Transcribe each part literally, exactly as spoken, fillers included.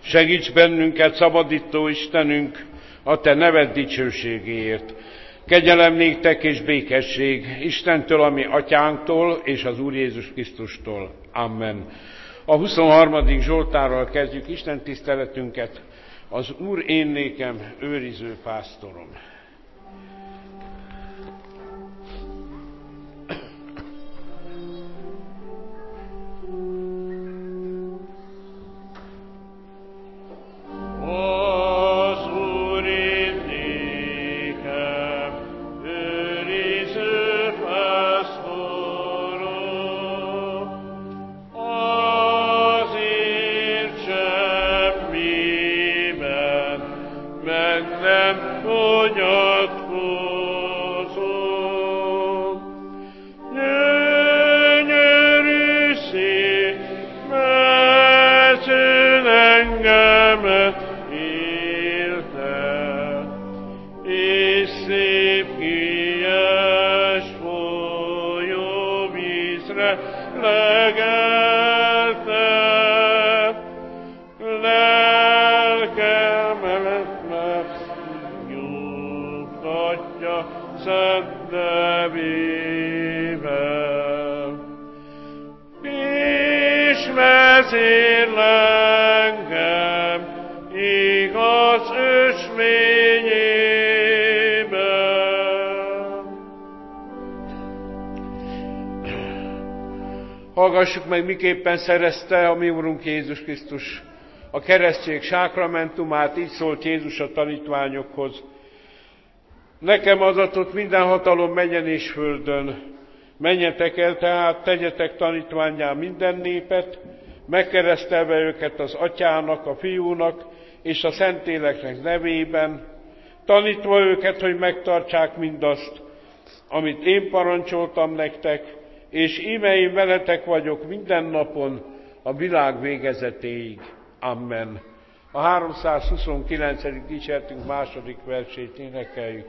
Segíts bennünket, szabadító Istenünk, a Te neved dicsőségéért. Kegyelem néktek és békesség Istentől, ami Atyánktól és az Úr Jézus Krisztustól. Amen. A huszonharmadik Zsoltárral kezdjük Isten tiszteletünket. Az Úr én nékem őriző pásztorom. Hallgassuk meg, miképpen szerezte a mi Úrunk Jézus Krisztus a keresztség sákramentumát, így szólt Jézus a tanítványokhoz. Nekem adatott minden hatalom mennyen és földön. Menjetek el tehát, tegyetek tanítvánnyá minden népet, megkeresztelve őket az Atyának, a Fiúnak és a Szentléleknek nevében, tanítva őket, hogy megtartsák mindazt, amit én parancsoltam nektek, és íme én veletek vagyok minden napon a világ végezetéig. Amen. A háromszázhuszonkilencedik dicséretünk második versét énekeljük.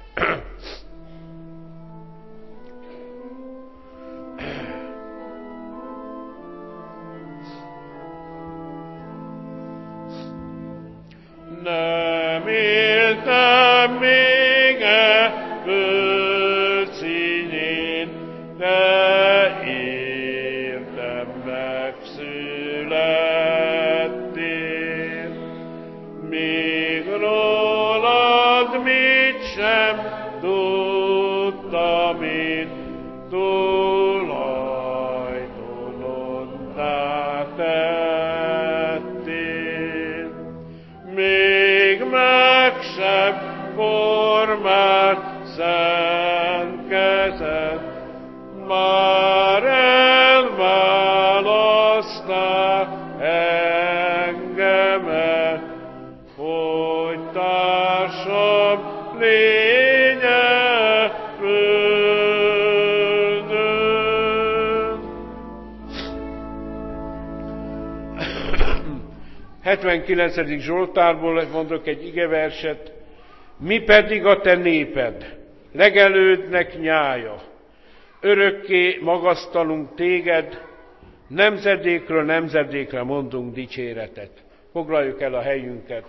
Nem éltem még e föld színén, de értem megszülettél. Még rólad mit sem tudtam én, tulajdonodnál tettél. Még meg sem formált szent kezed, már elválasztál engemet, hogy társam lénye földön. hetvenkilencedik Zsoltárból mondok egy igeverset. Mi pedig a te néped, legelődnek nyája, örökké magasztalunk téged, nemzedékről nemzedékre mondunk dicséretet. Foglaljuk el a helyünket.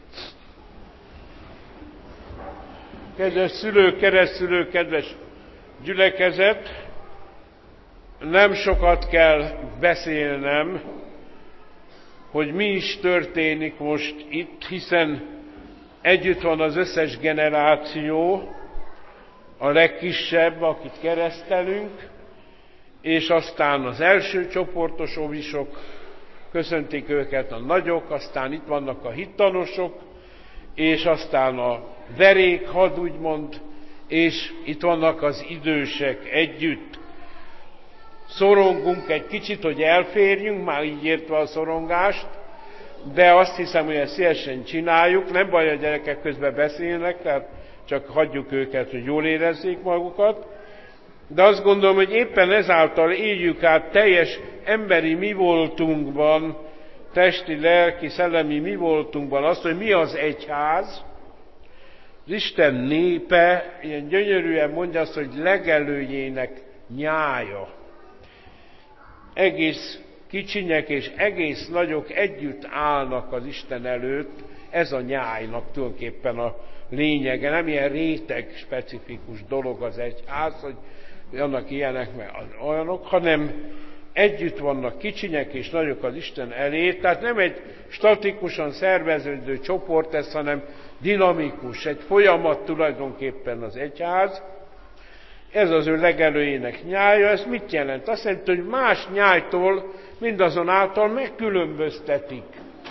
Kedves szülők, keresztszülők, kedves gyülekezet, nem sokat kell beszélnem, hogy mi is történik most itt, hiszen együtt van az összes generáció, a legkisebb, akit keresztelünk, és aztán az első csoportos óvisok, köszöntik őket a nagyok, aztán itt vannak a hittanosok, és aztán a derékhad, úgymond, és itt vannak az idősek együtt. Szorongunk egy kicsit, hogy elférjünk, már így értve a szorongást, de azt hiszem, hogy ezt szívesen csináljuk, nem baj, a gyerekek közben beszélnek, tehát csak hagyjuk őket, hogy jól érezzék magukat. De azt gondolom, hogy éppen ezáltal éljük át teljes emberi mi voltunkban, testi, lelki, szellemi mi voltunkban azt, hogy mi az egyház. Az Isten népe, ilyen gyönyörűen mondja azt, hogy legelőjének nyája. Egész kicsinyek és egész nagyok együtt állnak az Isten előtt, ez a nyájnak tulajdonképpen a lényege. Nem ilyen réteg specifikus dolog az egyház, hogy vannak ilyenek, meg olyanok, hanem együtt vannak kicsinyek és nagyok az Isten elé, tehát nem egy statikusan szerveződő csoport ez, hanem dinamikus, egy folyamat tulajdonképpen az egyház. Ez az ő legelőjének nyája. Ez mit jelent? Azt jelenti, hogy más nyájtól mindazonáltal megkülönböztetik.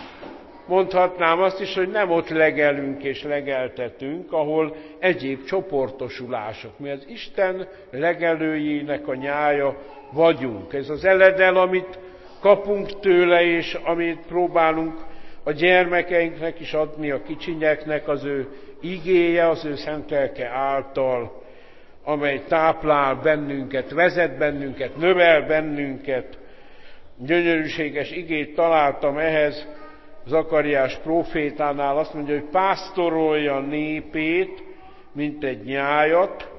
Mondhatnám azt is, hogy nem ott legelünk és legeltetünk, ahol egyéb csoportosulások. Mi az Isten legelőjének a nyája vagyunk. Ez az eledel, amit kapunk tőle, és amit próbálunk a gyermekeinknek is adni, a kicsinyeknek, az ő igéje, az ő szent lelke által, amely táplál bennünket, vezet bennünket, növel bennünket. Gyönyörűséges igét találtam ehhez, Zakariás prófétánál azt mondja, hogy pásztorolja népét, mint egy nyájat,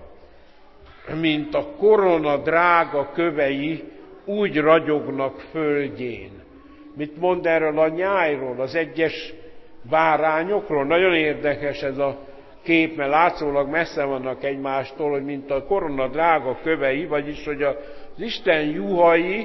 mint a korona drága kövei úgy ragyognak földjén. Mit mond erről a nyájról, az egyes bárányokról? Nagyon érdekes ez a kép, mert látszólag messze vannak egymástól, hogy mint a korona drága kövei, vagyis hogy az Isten juhai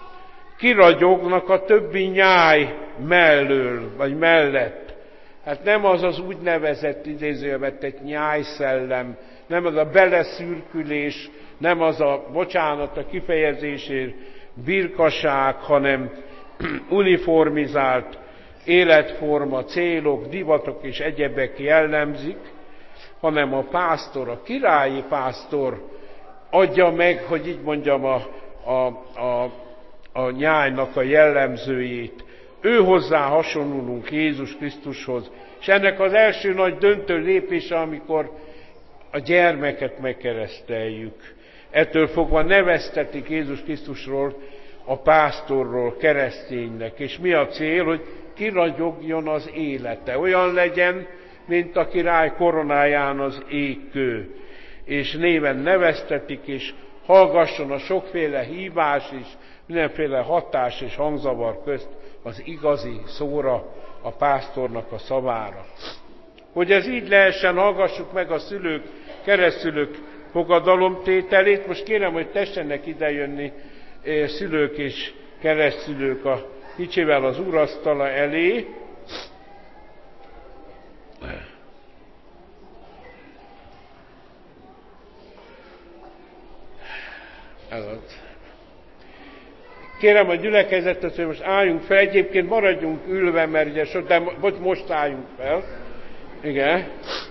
kiragyognak a többi nyáj mellől, vagy mellett. Hát nem az az úgynevezett idézőjelben tett nyájszellem, nem az a beleszürkülés, nem az a, bocsánat a kifejezésért, birkaság, hanem uniformizált életforma, célok, divatok és egyebek jellemzik, hanem a pásztor, a királyi pásztor adja meg, hogy így mondjam, a, a, a, a nyájnak a jellemzőjét. Ő hozzá hasonlulunk Jézus Krisztushoz, és ennek az első nagy döntő lépése, amikor a gyermeket megkereszteljük. Ettől fogva neveztetik Jézus Krisztusról, a pásztorról, kereszténynek. És mi a cél, hogy kiragyogjon az élete. Olyan legyen, mint a király koronáján az égkő. És néven neveztetik, és hallgasson a sokféle hívás is, mindenféle hatás és hangzavar közt az igazi szóra, a pásztornak a szavára. Hogy ez így lehessen, hallgassuk meg a szülők, keresztszülők fogadalomtételét. Most kérem, hogy tessenek idejönni szülők és keresztszülők a kicsivel az úrasztala elé. Kérem a gyülekezetet, hogy most álljunk fel, egyébként maradjunk ülve, mert ugye so, de most álljunk fel. Igen.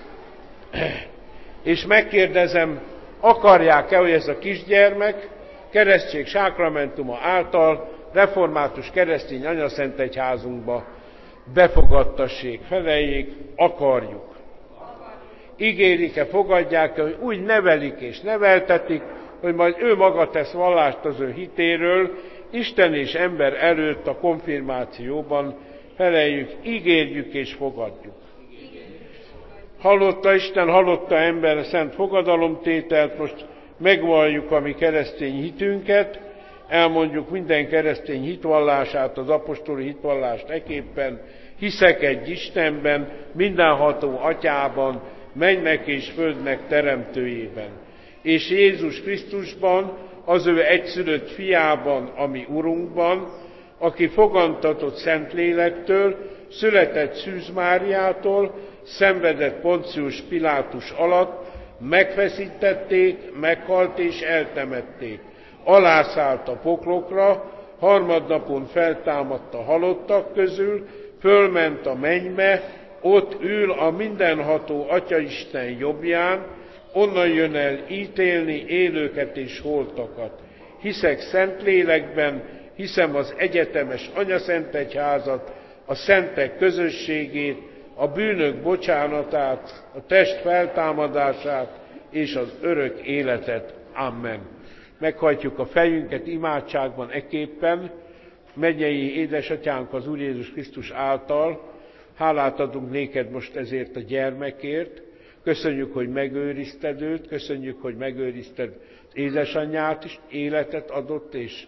És megkérdezem, akarják-e, hogy ez a kisgyermek keresztség sákramentuma által református keresztény anyaszentegyházunkba befogadtassék, feleljék, akarjuk. Ígérik-e, fogadják-e, hogy úgy nevelik és neveltetik, hogy majd ő maga tesz vallást az ő hitéről, Isten és ember előtt a konfirmációban, feleljük, ígérjük és fogadjuk. Hallotta Isten, hallotta ember a szent fogadalomtételt, most megvalljuk a mi keresztény hitünket, elmondjuk minden keresztény hitvallását, az apostoli hitvallást eképpen, hiszek egy Istenben, mindenható atyában, mennek és földnek teremtőjében, és Jézus Krisztusban, az ő egyszülött fiában, ami Urunkban, aki fogantatott Szentlélektől, született Szűz Máriától, szenvedett Poncius Pilátus alatt, megfeszítették, meghalt és eltemették. Alászállt a poklokra, harmadnapon feltámadt a halottak közül, fölment a mennybe, ott ül a mindenható Atyaisten jobbján, onnan jön el ítélni élőket és holtakat. Hiszek Szentlélekben, hiszem az egyetemes anyaszentegyházat, a szentek közösségét, a bűnök bocsánatát, a test feltámadását és az örök életet. Amen. Meghajtjuk a fejünket imádságban eképpen, mennyei édesatyánk az Úr Jézus Krisztus által, hálát adunk néked most ezért a gyermekért, köszönjük, hogy megőrizted őt, köszönjük, hogy megőrizted az édesanyját is, életet adott, és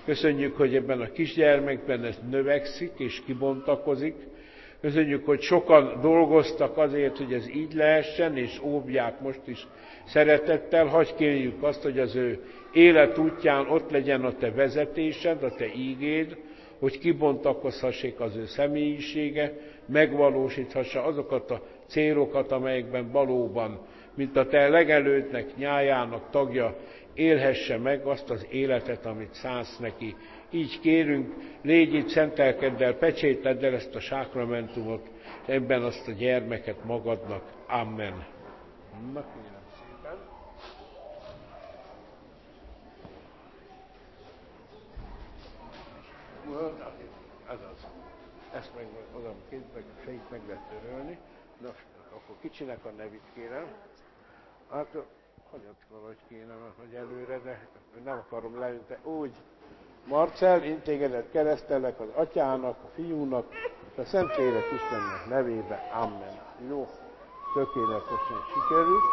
Köszönjük, hogy ebben a kisgyermekben ez növekszik és kibontakozik. Köszönjük, hogy sokan dolgoztak azért, hogy ez így lehessen, és óvják most is szeretettel. Hagy kérjük azt, hogy az ő élet útján ott legyen a te vezetésed, a te ígéd, hogy kibontakozhassék az ő személyisége, megvalósíthassa azokat a célokat, amelyekben valóban, mint a te legelődnek, nyájának tagja, élhesse meg azt az életet, amit szánsz neki. Így kérünk, légy itt, szentelkedd el, pecsételd el ezt a sákramentumot, ebben azt a gyermeket magadnak. Amen. Na, kérem szépen. Ez az. Ezt meg oda kézbe, fejét meg lehet törölni. Na, akkor kicsinek a nevét kérem. Hát, hagyjad valahogy kéne, hogy előre, de nem akarom leünteni. Úgy, Marcell, én tégedet keresztelek az Atyának, a Fiúnak, és a Szentlélek Istennek nevébe. Amen. Jó, tökéletesen sikerült.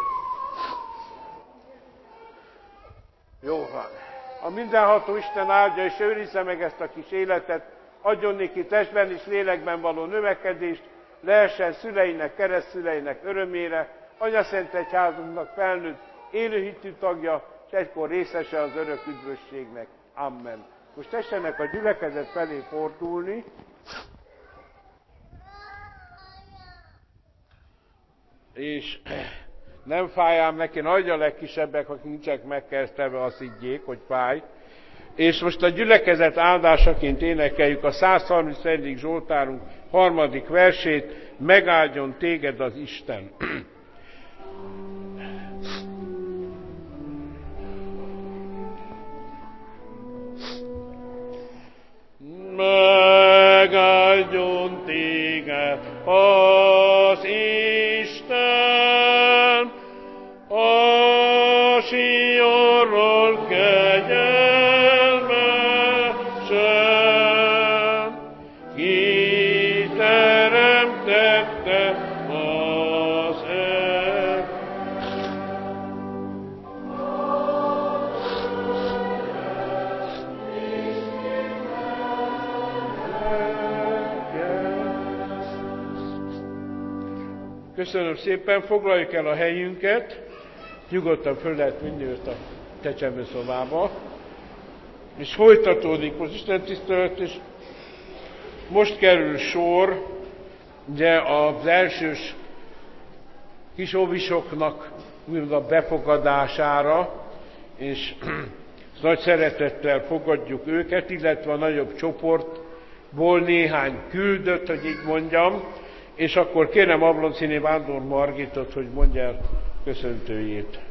Jó van. A mindenható Isten áldja és őrizze meg ezt a kis életet, adjon neki testben és lélekben való növekedést, lehessen szüleinek, keresztszüleinek örömére, Anyaszent Egyházunknak felnőtt, élőhitű tagja, és egykor részese az örök üdvösségnek. Amen. Most tessenek a gyülekezet felé fordulni. És nem fájám neki, nagy a legkisebbek, akik nincsenek megkeresztelve, azt higgyék, hogy fáj. És most a gyülekezet áldásaként énekeljük a száz harmincegyedik Zsoltárunk harmadik versét, megáldjon téged az Isten. Megáldjon téged az Isten, a Sionról kegyelmesen, ki teremtette az el. Köszönöm szépen, foglaljuk el a helyünket, nyugodtan föl lehet vinni őt a csecsemőszobába, és folytatódik most Isten tisztelet, és most kerül sor ugye az elsős kis óvisoknak a befogadására, és nagy szeretettel fogadjuk őket, illetve a nagyobb csoportból néhány küldött, hogy így mondjam, és akkor kérem Abloncini Vándor Margitot, hogy mondja el köszöntőjét.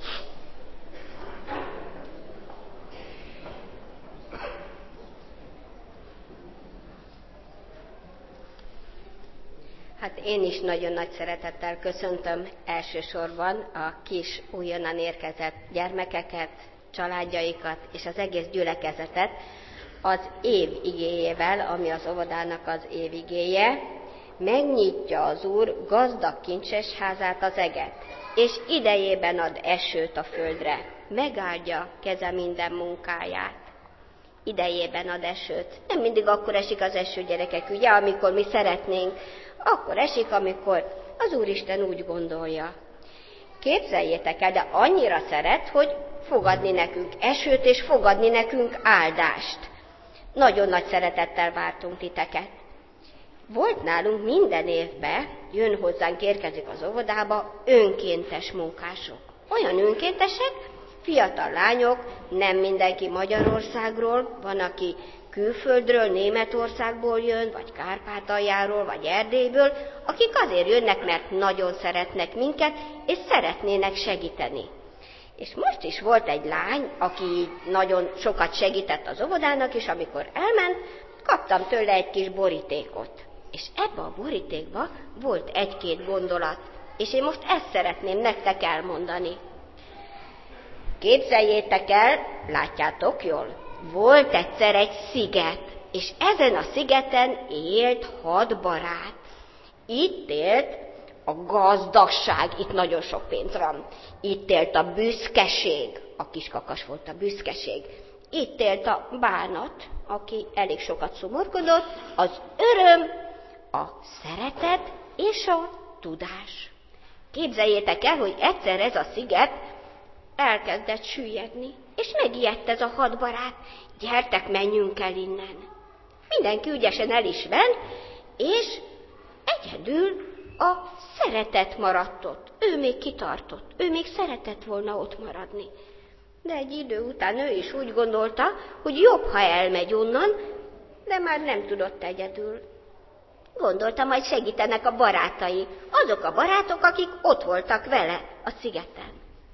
Hát én is nagyon nagy szeretettel köszöntöm elsősorban a kis újonnan érkezett gyermekeket, családjaikat és az egész gyülekezetet az év igéjével, ami az óvodának az év igéje. Megnyitja az Úr gazdag kincses házát az eget, és idejében ad esőt a földre, megáldja keze minden munkáját. Idejében ad esőt. Nem mindig akkor esik az eső, gyerekek, ugye, amikor mi szeretnénk, akkor esik, amikor az Úristen úgy gondolja. Képzeljétek el, de annyira szeret, hogy fogadni nekünk esőt, és fogadni nekünk áldást. Nagyon nagy szeretettel vártunk titeket. Volt nálunk minden évben, jön hozzánk, érkezik az óvodába, önkéntes munkások. Olyan önkéntesek, fiatal lányok, nem mindenki Magyarországról, van, aki külföldről, Németországból jön, vagy Kárpátaljáról, vagy Erdélyből, akik azért jönnek, mert nagyon szeretnek minket, és szeretnének segíteni. És most is volt egy lány, aki nagyon sokat segített az óvodának, és amikor elment, kaptam tőle egy kis borítékot. És ebbe a borítékba volt egy-két gondolat, és én most ezt szeretném nektek elmondani. Képzeljétek el, látjátok jól, volt egyszer egy sziget, és ezen a szigeten élt hat barát. Itt élt a gazdagság, itt nagyon sok pénz van. Itt élt a büszkeség, a kiskakas volt a büszkeség. itt élt a bánat, aki elég sokat szomorkodott, az öröm, a szeretet és a tudás. Képzeljétek el, hogy egyszer ez a sziget elkezdett süllyedni, és megijedt ez a hat barát, gyertek, menjünk el innen. Mindenki ügyesen el is ment, és egyedül a szeretet maradt ott. Ő még kitartott, ő még szeretett volna ott maradni. De egy idő után ő is úgy gondolta, hogy jobb, ha elmegy onnan, de már nem tudott egyedül. Gondolta, majd segítenek a barátai, azok a barátok, akik ott voltak vele a szigeten.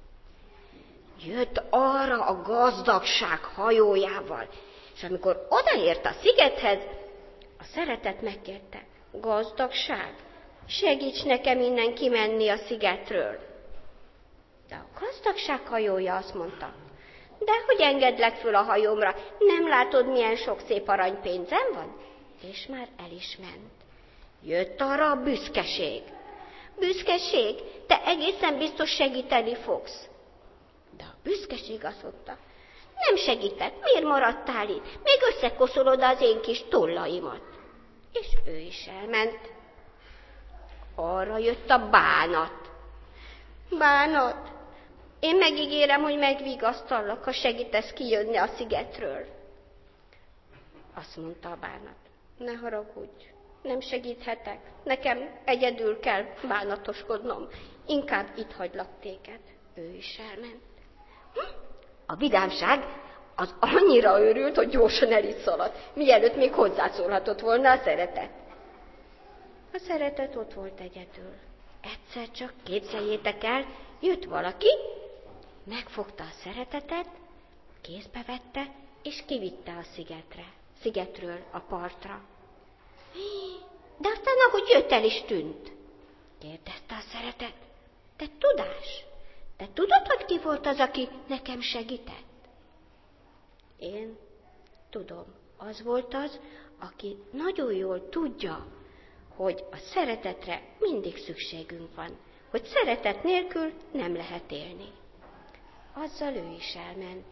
Jött arra a gazdagság hajójával, és amikor odaért a szigethez, a szeretet megkérte: gazdagság, segíts nekem innen kimenni a szigetről. De a gazdagság hajója azt mondta: de hogy engedlek föl a hajómra, nem látod, milyen sok szép aranypénzem van? És már el is ment. Jött arra a büszkeség. Büszkeség, te egészen biztos segíteni fogsz. De a büszkeség azt mondta: nem segítek, miért maradtál itt? Még összekoszolod az én kis tollaimat. És ő is elment. Arra jött a bánat. Bánat, én megígérem, hogy megvigasztallak, ha segítesz kijönni a szigetről. Azt mondta a bánat: ne haragudj, nem segíthetek, nekem egyedül kell bánatoskodnom, inkább itt hagylak téged. Ő is elment. A vidámság az annyira őrült, hogy gyorsan el is szaladt, mielőtt még hozzászólhatott volna a szeretet. A szeretet ott volt egyedül. Egyszer csak, képzeljétek el, jött valaki, megfogta a szeretetet, kézbe vette, és kivitte a szigetre, szigetről a partra. De aztán, ahogy jött, el is tűnt. Kérdezte a szeretet: te tudás, te tudod, hogy ki volt az, aki nekem segített? Én tudom, az volt az, aki nagyon jól tudja, hogy a szeretetre mindig szükségünk van, hogy szeretet nélkül nem lehet élni. Azzal ő is elment.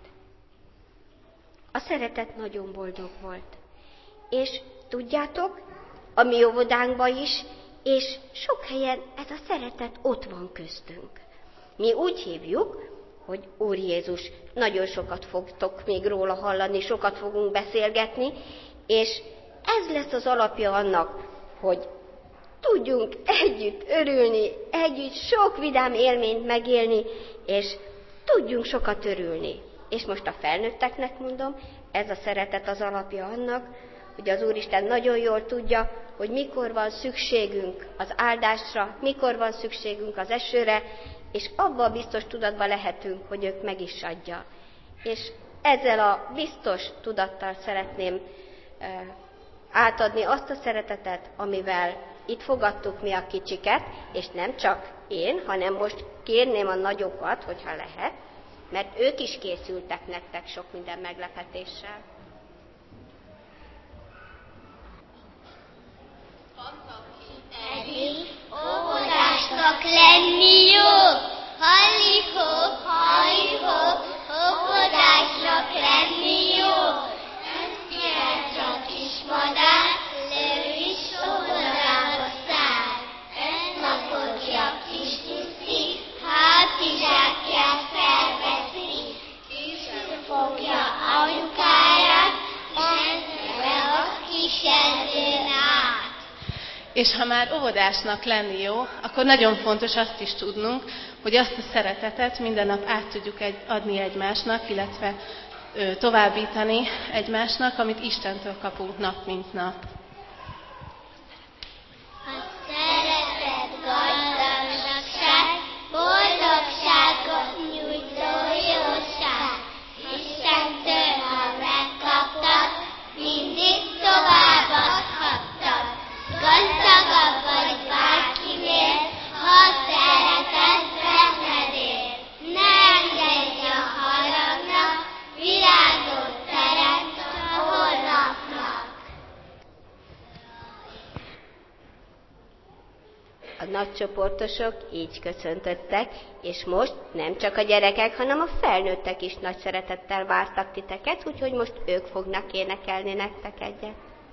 A szeretet nagyon boldog volt. És tudjátok, a mi óvodánkban is, és sok helyen ez a szeretet ott van köztünk. Mi úgy hívjuk, hogy Úr Jézus. Nagyon sokat fogtok még róla hallani, sokat fogunk beszélgetni, és ez lesz az alapja annak, hogy tudjunk együtt örülni, együtt sok vidám élményt megélni, és tudjunk sokat örülni. És most a felnőtteknek mondom, ez a szeretet az alapja annak, hogy az Úristen nagyon jól tudja, hogy mikor van szükségünk az áldásra, mikor van szükségünk az esőre, és abban a biztos tudatban lehetünk, hogy ők meg is adja. És ezzel a biztos tudattal szeretném átadni azt a szeretetet, amivel itt fogadtuk mi a kicsiket, és nem csak én, hanem most kérném a nagyokat, hogyha lehet, mert ők is készültek nektek sok minden meglepetéssel. Eddig óvodásnak lenni jó, halli-hó, halli-hó, óvodásnak lenni jó. Egyszer csak kis madár, lő is óvodába száll. Összefogja kis nyuszi, hátizsákját felveszi. Visszafogja anyukáját, menve a kis erdőn át. És ha már óvodásnak lenni jó, akkor nagyon fontos azt is tudnunk, hogy azt a szeretetet minden nap át tudjuk egy, adni egymásnak, illetve ö, továbbítani egymásnak, amit Istentől kapunk nap mint nap. A szeretet gazdagság, boldogságot nyújtó jóság. Istentől, ha megkaptad, mindig továbbadhattad. Gazdagabb vagy bárkinél, ha szereted benned él. Ne engedj a haragnak, virágot teremt a holnapnak. nagycsoportosok így köszöntöttek, és most nem csak a gyerekek, hanem a felnőttek is nagy szeretettel vártak titeket, úgyhogy most ők fognak énekelni nektek egyet.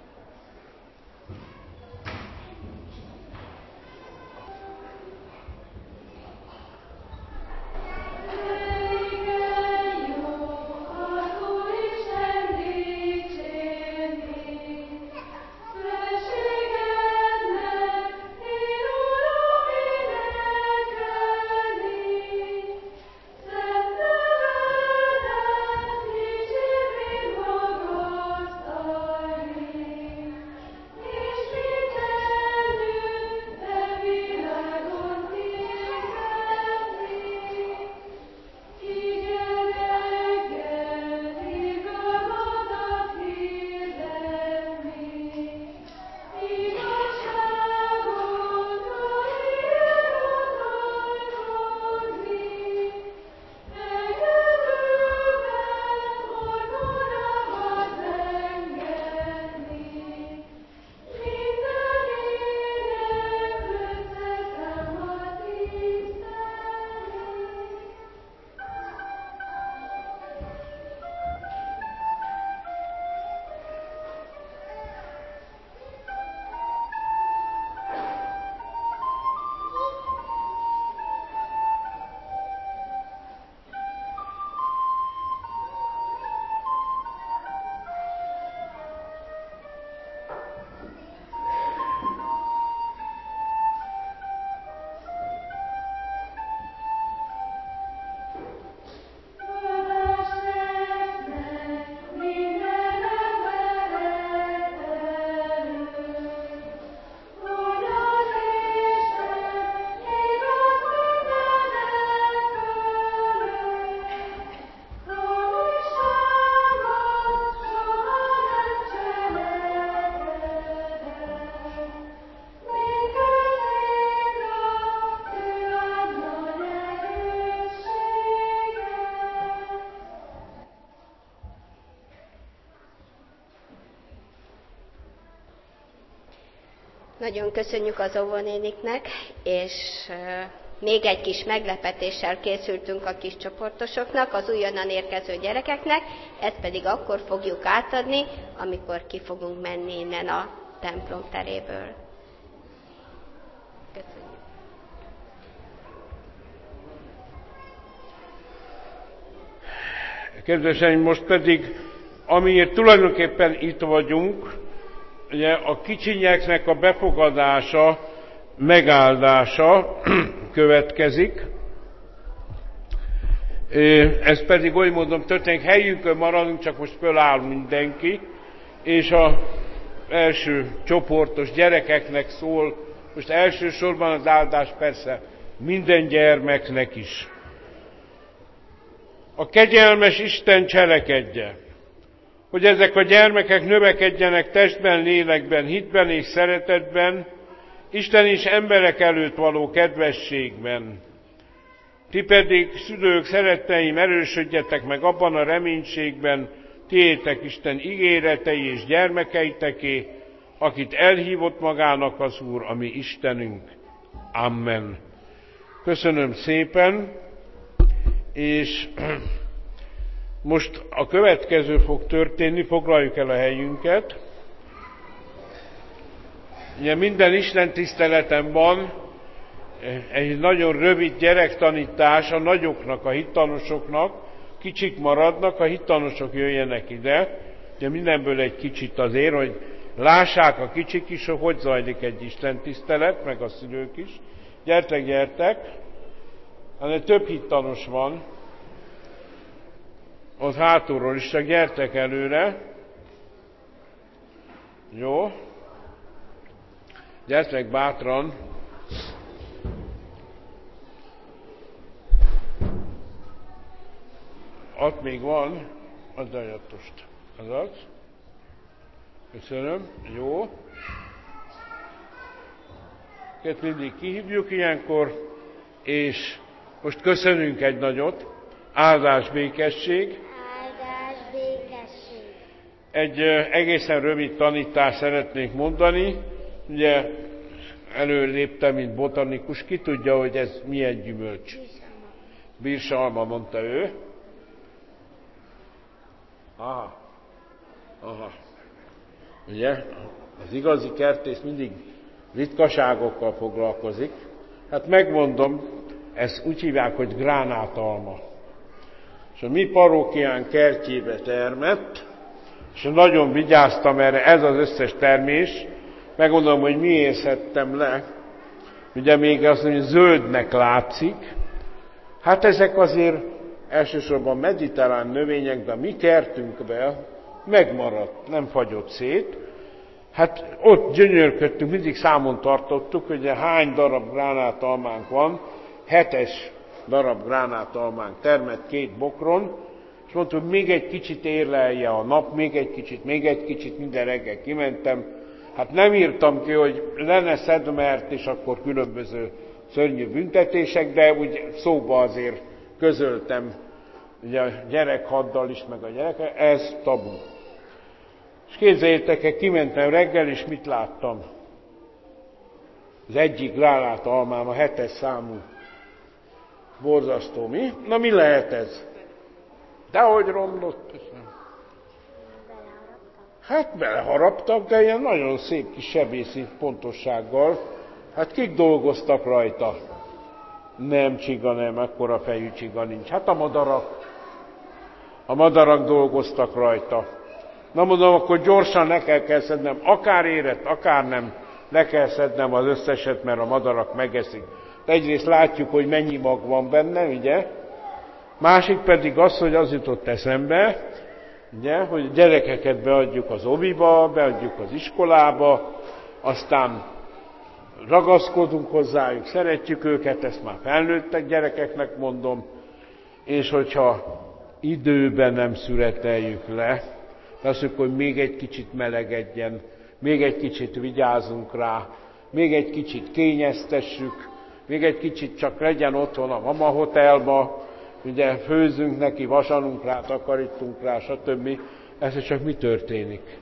Nagyon köszönjük az óvónéniknek, és még egy kis meglepetéssel készültünk a kis csoportosoknak, az újonnan érkező gyerekeknek, ezt pedig akkor fogjuk átadni, amikor ki fogunk menni innen a templom teréből. Köszönjük. Kedveseim, most pedig, amiért tulajdonképpen itt vagyunk, ugye a kicsinyeknek a befogadása, megáldása következik. Ez pedig oly módon történik, helyünkön maradunk, csak most föláll mindenki, és az első csoportos gyerekeknek szól, most elsősorban az áldás persze minden gyermeknek is. A kegyelmes Isten cselekedje, hogy ezek a gyermekek növekedjenek testben, lélekben, hitben és szeretetben, Isten és emberek előtt való kedvességben. Ti pedig, szülők, szeretteim, erősödjetek meg abban a reménységben, tiétek Isten ígéretei és gyermekeiteké, akit elhívott magának az Úr, a mi Istenünk. Amen. Köszönöm szépen, és most a következő fog történni, foglaljuk el a helyünket. Ugye minden Isten tiszteleten van egy nagyon rövid gyerektanítás a nagyoknak, a hittanosoknak, kicsik maradnak, a hittanosok jöjjenek ide, ugye mindenből egy kicsit azért, hogy lássák a kicsik is, hogy hogy zajlik egy Isten tisztelet, meg a szülők is. Gyertek, gyertek! Hanem több hittanos van, ott hátulról is, csak gyertek előre. Jó? Gyertek bátran. Ott még van, add a jatost. Azaz. Köszönöm. Jó. Őket mindig kihívjuk ilyenkor, és most köszönünk egy nagyot. Áldás, békesség. Áldás, békesség. Egy egészen rövid tanítást szeretnék mondani. Ugye előléptem, mint botanikus. Ki tudja, hogy ez milyen gyümölcs? Bírsalma, mondta ő. Aha. Aha. Ugye? Az igazi kertész mindig ritkaságokkal foglalkozik. Hát megmondom, ezt úgy hívják, hogy gránátalma. És a mi parókián kertjébe termett, és nagyon vigyáztam erre, ez az összes termés. Megmondom, hogy miért szedtem le. Ugye még azt mondja, hogy zöldnek látszik. Hát ezek azért elsősorban mediterrán növények, de a mi kertünkben megmaradt, nem fagyott szét. Hát ott gyönyörködtünk, mindig számon tartottuk, hogy hány darab gránátalmánk van, hetes darab gránátalmánk termett két bokron, és mondtuk, hogy még egy kicsit érlelje a nap, még egy kicsit, még egy kicsit, minden reggel kimentem. Hát nem írtam ki, hogy lenne szedmert, és akkor különböző szörnyű büntetések, de úgy szóba azért közöltem, ugye a gyerekhaddal is, meg a gyerek, ez tabu. És képzeljétek el, kimentem reggel, és mit láttam? Az egyik gránátalmám, a hetes számú. Borzasztó, mi? Na mi lehet ez? Dehogy romlott. Hát beleharaptak, de ilyen nagyon szép kis sebészi pontossággal. Hát kik dolgoztak rajta? Nem csiga, nem, akkora fejű csiga nincs. Hát a madarak. A madarak dolgoztak rajta. Na mondom, akkor gyorsan le kell, kell szednem, akár érett, akár nem, le kell szednem az összeset, mert a madarak megeszik. De egyrészt látjuk, hogy mennyi mag van benne, ugye? Másik pedig az, hogy az jutott eszembe, ugye, hogy a gyerekeket beadjuk az oviba, beadjuk az iskolába, aztán ragaszkodunk hozzájuk, szeretjük őket, ezt már felnőttek gyerekeknek mondom, és hogyha időben nem szüreteljük le, azt mondjuk, hogy még egy kicsit melegedjen, még egy kicsit vigyázunk rá, még egy kicsit kényeztessük, még egy kicsit csak legyen otthon a mama hotelba, ugye főzünk neki, vasalunk rá, takarítunk rá, stb. Ez csak mi történik?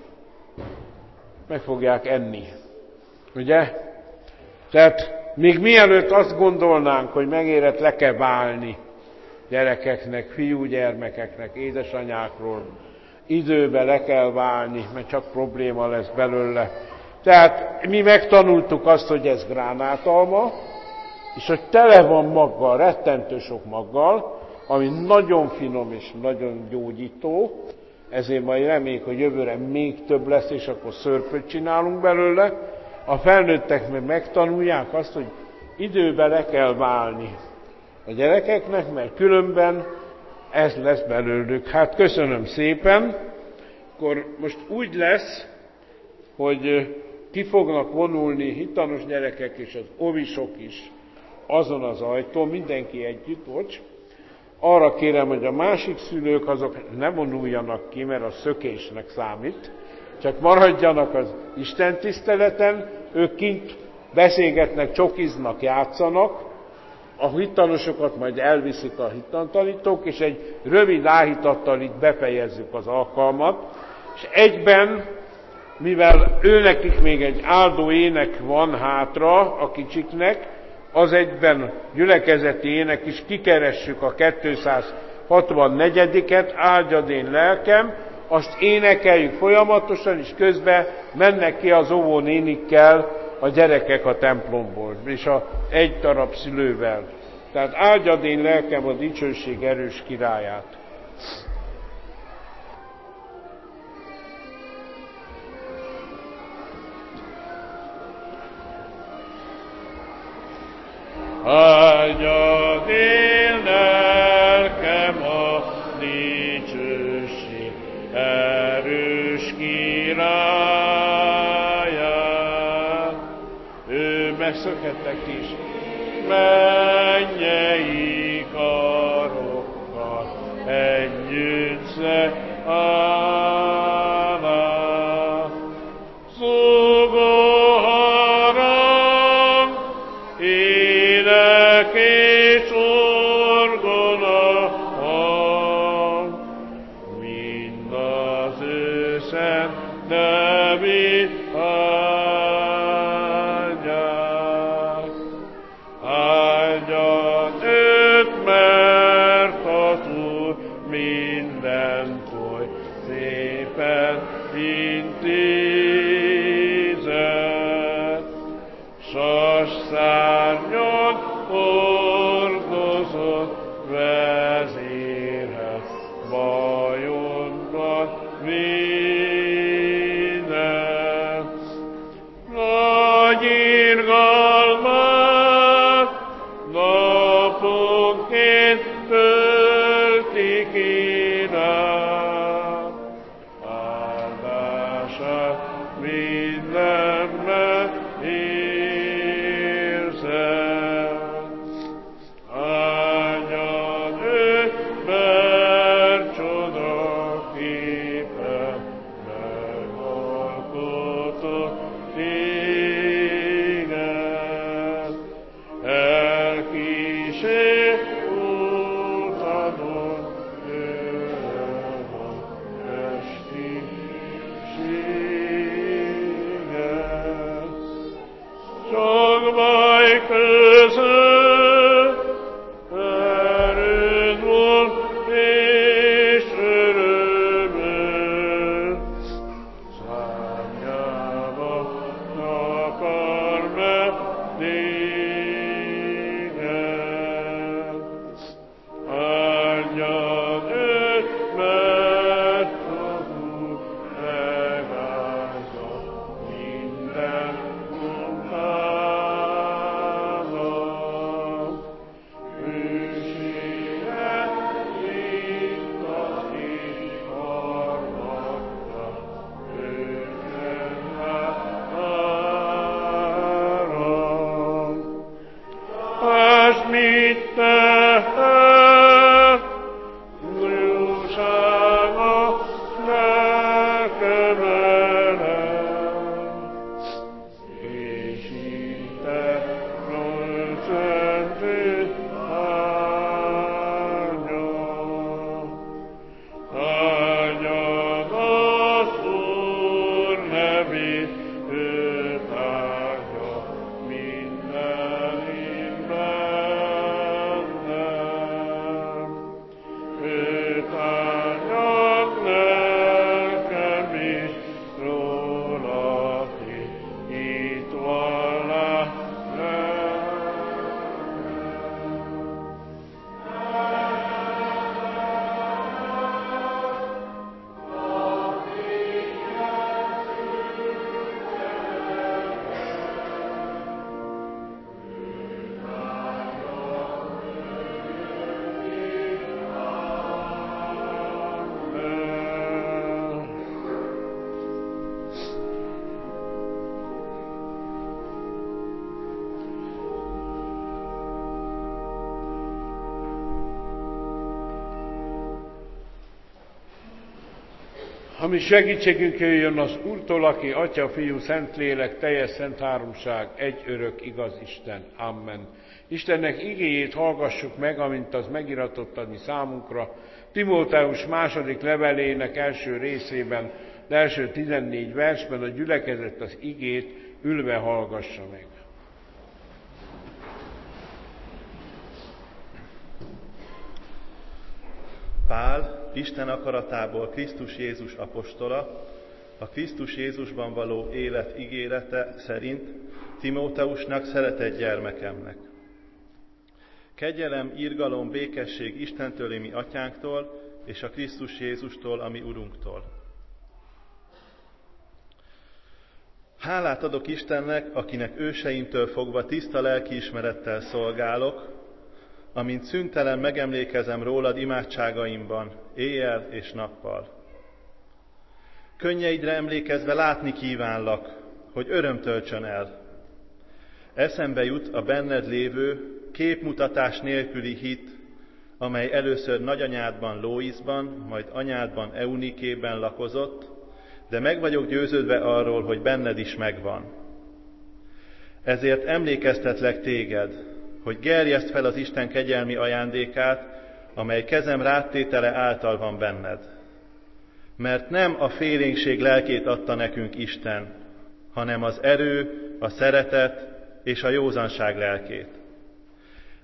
Meg fogják enni. Ugye? Tehát még mielőtt azt gondolnánk, hogy megérett, le kell válni gyerekeknek, fiúgyermekeknek, édesanyákról, időbe le kell válni, mert csak probléma lesz belőle. Tehát mi megtanultuk azt, hogy ez gránátalma, és hogy tele van maggal, rettentő sok maggal, ami nagyon finom és nagyon gyógyító, ezért majd reméljük, hogy jövőre még több lesz, és akkor szörpöt csinálunk belőle. A felnőttek meg megtanulják azt, hogy időbe le kell válni a gyerekeknek, mert különben ez lesz belőlük. Hát köszönöm szépen, akkor most úgy lesz, hogy ki fognak vonulni hittanos gyerekek és az ovisok is azon az ajtón, mindenki együtt, bocs. Arra kérem, hogy a másik szülők azok ne vonuljanak ki, mert a szökésnek számít, csak maradjanak az Isten tiszteleten, ők kint beszélgetnek, csokiznak, játszanak, a hittanosokat majd elviszik a hittantanitók, és egy rövid áhítattal itt befejezzük az alkalmat, és egyben, mivel őnekik még egy áldó ének van hátra a kicsiknek, az egyben gyülekezeti ének is, kikeressük a kétszázhatvannegyediket, áldjad én lelkem, azt énekeljük folyamatosan, és közben mennek ki az óvónénikkel a gyerekek a templomból, és a egy darab szülővel. Tehát áldjad én lelkem a dicsőség erős királyát. Áldjad én lelkem a dicsőség erős királyát. Ő megszökhettek is, mennyei karokkal együtt állá. Zúgó harang, ének és orgona hang, mind az ő szent nevét áldják. Áldjad őt, mert az Úr mindent oly szépen intézett. Sas szárnyat hordozott vezérhez, bajunkat védett. Nagy irgalmát naponként tölti kínál, áldását mindenben érzed. Áldjad őt, mert csodaképpen megalkotott téged. Elkísér utadon öröm estiséget. Sok baj között erőd volt és örömöd, szárnyába takar meg téged. Áldjad őt, mert az Úr megáldja minden munkádat. Őséget itt az én harmadra, őket várom. Lásd, mit tehet, jósága nekem elem, és ite szentő árnyal. Áldjad az Úr nevét, őt áldja minden bennem. Őt áldjak lelkem is, róla itt vallás Ami segítségünk jöjjön az Úrtól, aki Atya, Fiú, Szentlélek, teljes szent háromság, egy örök, igaz Isten. Amen. Istennek igéjét hallgassuk meg, amint az megiratott a mi számunkra. Timóteus második levelének első részében, de első tizennégy versben a gyülekezet az igét ülve hallgassa meg. Pál, Isten akaratából Krisztus Jézus apostola, a Krisztus Jézusban való élet ígérete szerint Timóteusnak, szeretett gyermekemnek. Kegyelem, irgalom, békesség Istentől, mi atyánktól, és a Krisztus Jézustól, a mi Urunktól. Hálát adok Istennek, akinek őseimtől fogva tiszta lelkiismerettel szolgálok, amint szüntelen megemlékezem rólad imádságaimban, éjjel és nappal. Könnyeidre emlékezve látni kívánlak, hogy öröm töltsön el. Eszembe jut a benned lévő, képmutatás nélküli hit, amely először nagyanyádban Lóiszban, majd anyádban Eunikében lakozott, de meg vagyok győződve arról, hogy benned is megvan. Ezért emlékeztetlek téged, hogy gerjeszd fel az Isten kegyelmi ajándékát, amely kezem ráttétele által van benned. Mert nem a félénkség lelkét adta nekünk Isten, hanem az erő, a szeretet és a józanság lelkét.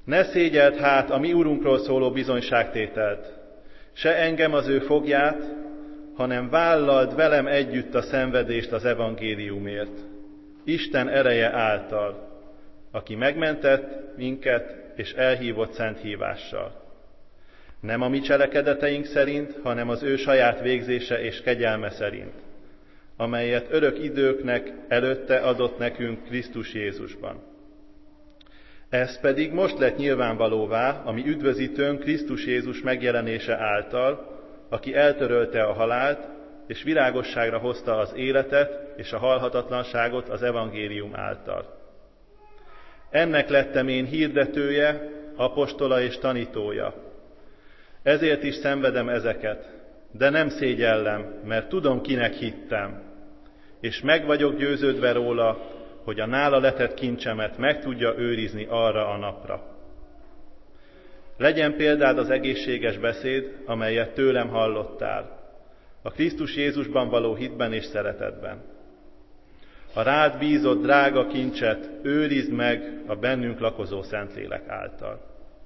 Ne szégyeld hát a mi Urunkról szóló bizonyságtételt, se engem az ő fogját, hanem vállald velem együtt a szenvedést az evangéliumért, Isten ereje által, aki megmentett minket és elhívott szent hívással. Nem a mi cselekedeteink szerint, hanem az ő saját végzése és kegyelme szerint, amelyet örök időknek előtte adott nekünk Krisztus Jézusban. Ez pedig most lett nyilvánvalóvá, ami üdvözítőnk Krisztus Jézus megjelenése által, aki eltörölte a halált, és világosságra hozta az életet és a halhatatlanságot az evangélium által. Ennek lettem én hirdetője, apostola és tanítója. Ezért is szenvedem ezeket, de nem szégyellem, mert tudom, kinek hittem, és meg vagyok győződve róla, hogy a nála letett kincsemet meg tudja őrizni arra a napra. Legyen példád az egészséges beszéd, amelyet tőlem hallottál, a Krisztus Jézusban való hitben és szeretetben. A rád bízott drága kincset őrizd meg a bennünk lakozó Szentlélek által.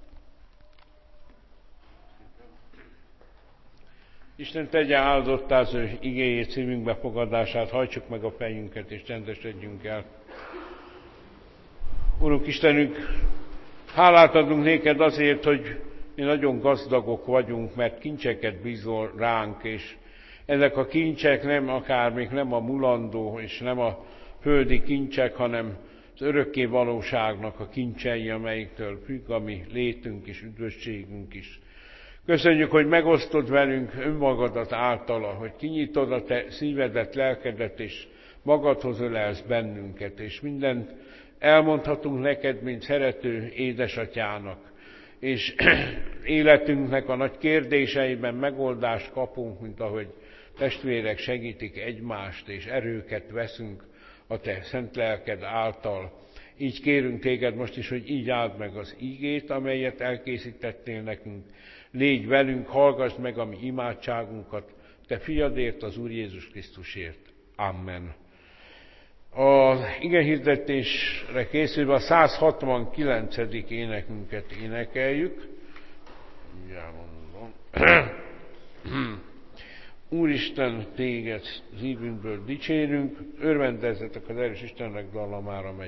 Isten tegye áldottá az ő igéjét, szívünk befogadását, hajtsuk meg a fejünket és csendesedjünk el. Urunk Istenünk, hálát adunk néked azért, hogy mi nagyon gazdagok vagyunk, mert kincseket bízol ránk, és ezek a kincsek nem akár még nem a mulandó, és nem a földi kincsek, hanem az örökké valóságnak a kincsei, amelyiktől függ a mi létünk és üdvösségünk is. Köszönjük, hogy megosztod velünk önmagadat általa, hogy kinyitod a te szívedet, lelkedet, és magadhoz ölelsz bennünket, és mindent elmondhatunk neked, mint szerető édesatyának, és életünknek a nagy kérdéseiben megoldást kapunk, mint ahogy testvérek segítik egymást, és erőket veszünk a te szent lelked által. Így kérünk téged most is, hogy így áld meg az ígét, amelyet elkészítettél nekünk. Légy velünk, hallgass meg a mi imádságunkat, te fiadért, az Úr Jézus Krisztusért. Amen. Az igehirdetésre készülve a száz hatvankilencedik énekünket énekeljük. Mindjárt mondom. Úristen, téged szívünkből dicsérünk, örvendezzetek az erős Istennek, dallamára megy.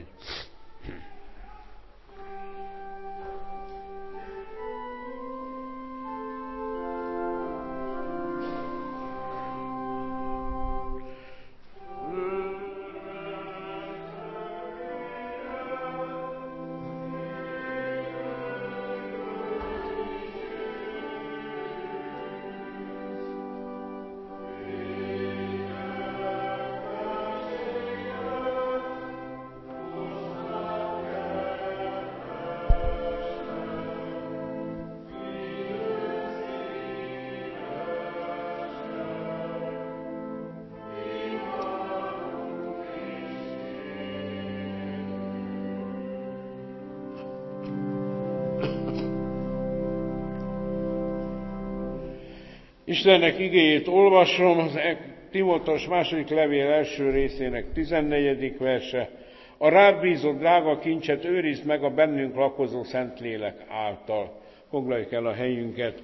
Istennek igéjét olvasom, az Timóteus második levél első részének tizennegyedik verse. A rád bízott drága kincset őrizd meg a bennünk lakozó Szentlélek által. Foglaljuk el a helyünket.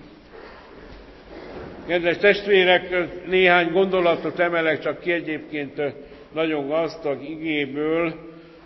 Kedves testvérek, néhány gondolatot emelek csak ki egyébként nagyon gazdag igéből.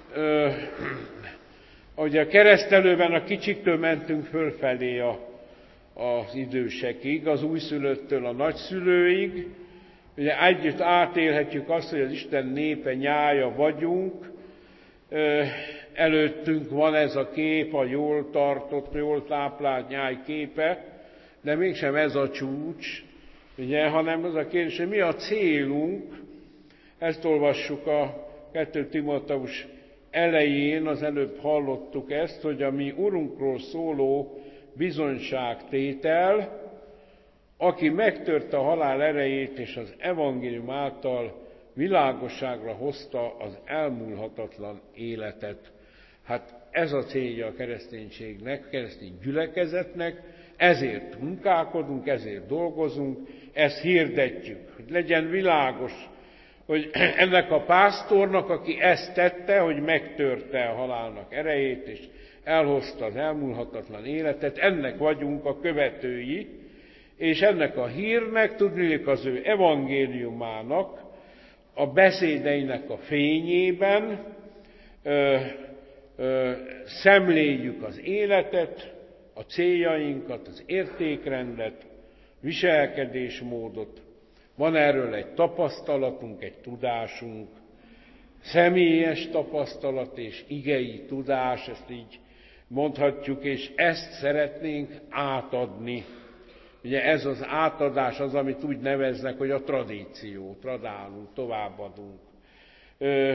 Ahogy a keresztelőben a kicsiktől mentünk fölfelé a az idősekig, az újszülöttől a nagyszülőig. Ugye együtt átélhetjük azt, hogy az Isten népe, nyája vagyunk. Előttünk van ez a kép, a jól tartott, jól táplált nyáj képe, de mégsem ez a csúcs, ugye, hanem az a kérdés, hogy mi a célunk. Ezt olvassuk a kettő Timóteus elején, az előbb hallottuk ezt, hogy a mi Urunkról szóló bizonyságtétel, aki megtörte a halál erejét, és az evangélium által világosságra hozta az elmúlhatatlan életet. Hát ez a célja a kereszténységnek, a keresztény gyülekezetnek, ezért munkálkodunk, ezért dolgozunk, ezt hirdetjük, hogy legyen világos, hogy ennek a pásztornak, aki ezt tette, hogy megtörte a halálnak erejét, és elhozta az elmúlhatatlan életet, ennek vagyunk a követői, és ennek a hírnek, tudniillik az ő evangéliumának, a beszédeinek a fényében ö, ö, szemléljük az életet, a céljainkat, az értékrendet, viselkedésmódot. Van erről egy tapasztalatunk, egy tudásunk, személyes tapasztalat és igei tudás, ezt így mondhatjuk, és ezt szeretnénk átadni. Ugye ez az átadás az, amit úgy neveznek, hogy a tradíció, tradálunk, továbbadunk. Ö,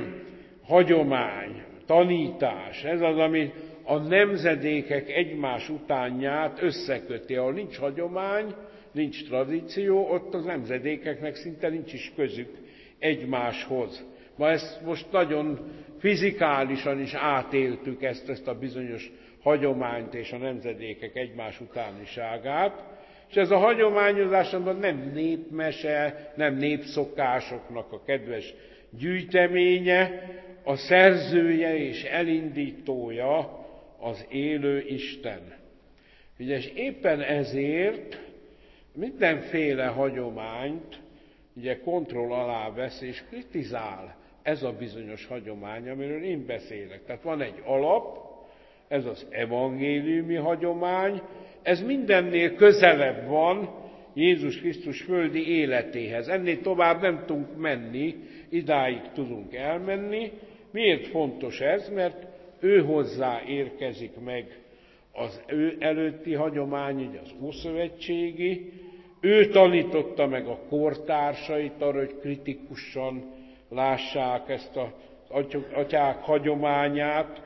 hagyomány, tanítás, ez az, ami a nemzedékek egymás utánját összeköti. Ahol nincs hagyomány, nincs tradíció, ott az nemzedékeknek szinte nincs is közük egymáshoz. Ma ezt most nagyon fizikálisan is átéltük ezt, ezt a bizonyos hagyományt és a nemzedékek egymás utániságát, és ez a hagyományozás nem népmese, nem népszokásoknak a kedves gyűjteménye, a szerzője és elindítója az élő Isten. Ugye, és éppen ezért mindenféle hagyományt ugye kontroll alá vesz és kritizál ez a bizonyos hagyomány, amiről én beszélek. Tehát van egy alap, ez az evangéliumi hagyomány, ez mindennél közelebb van Jézus Krisztus földi életéhez. Ennél tovább nem tudunk menni, idáig tudunk elmenni. Miért fontos ez? Mert ő hozzá érkezik meg az ő előtti hagyomány, így az ószövetségi, ő tanította meg a kortársait arra, hogy kritikusan lássák ezt az atyák hagyományát,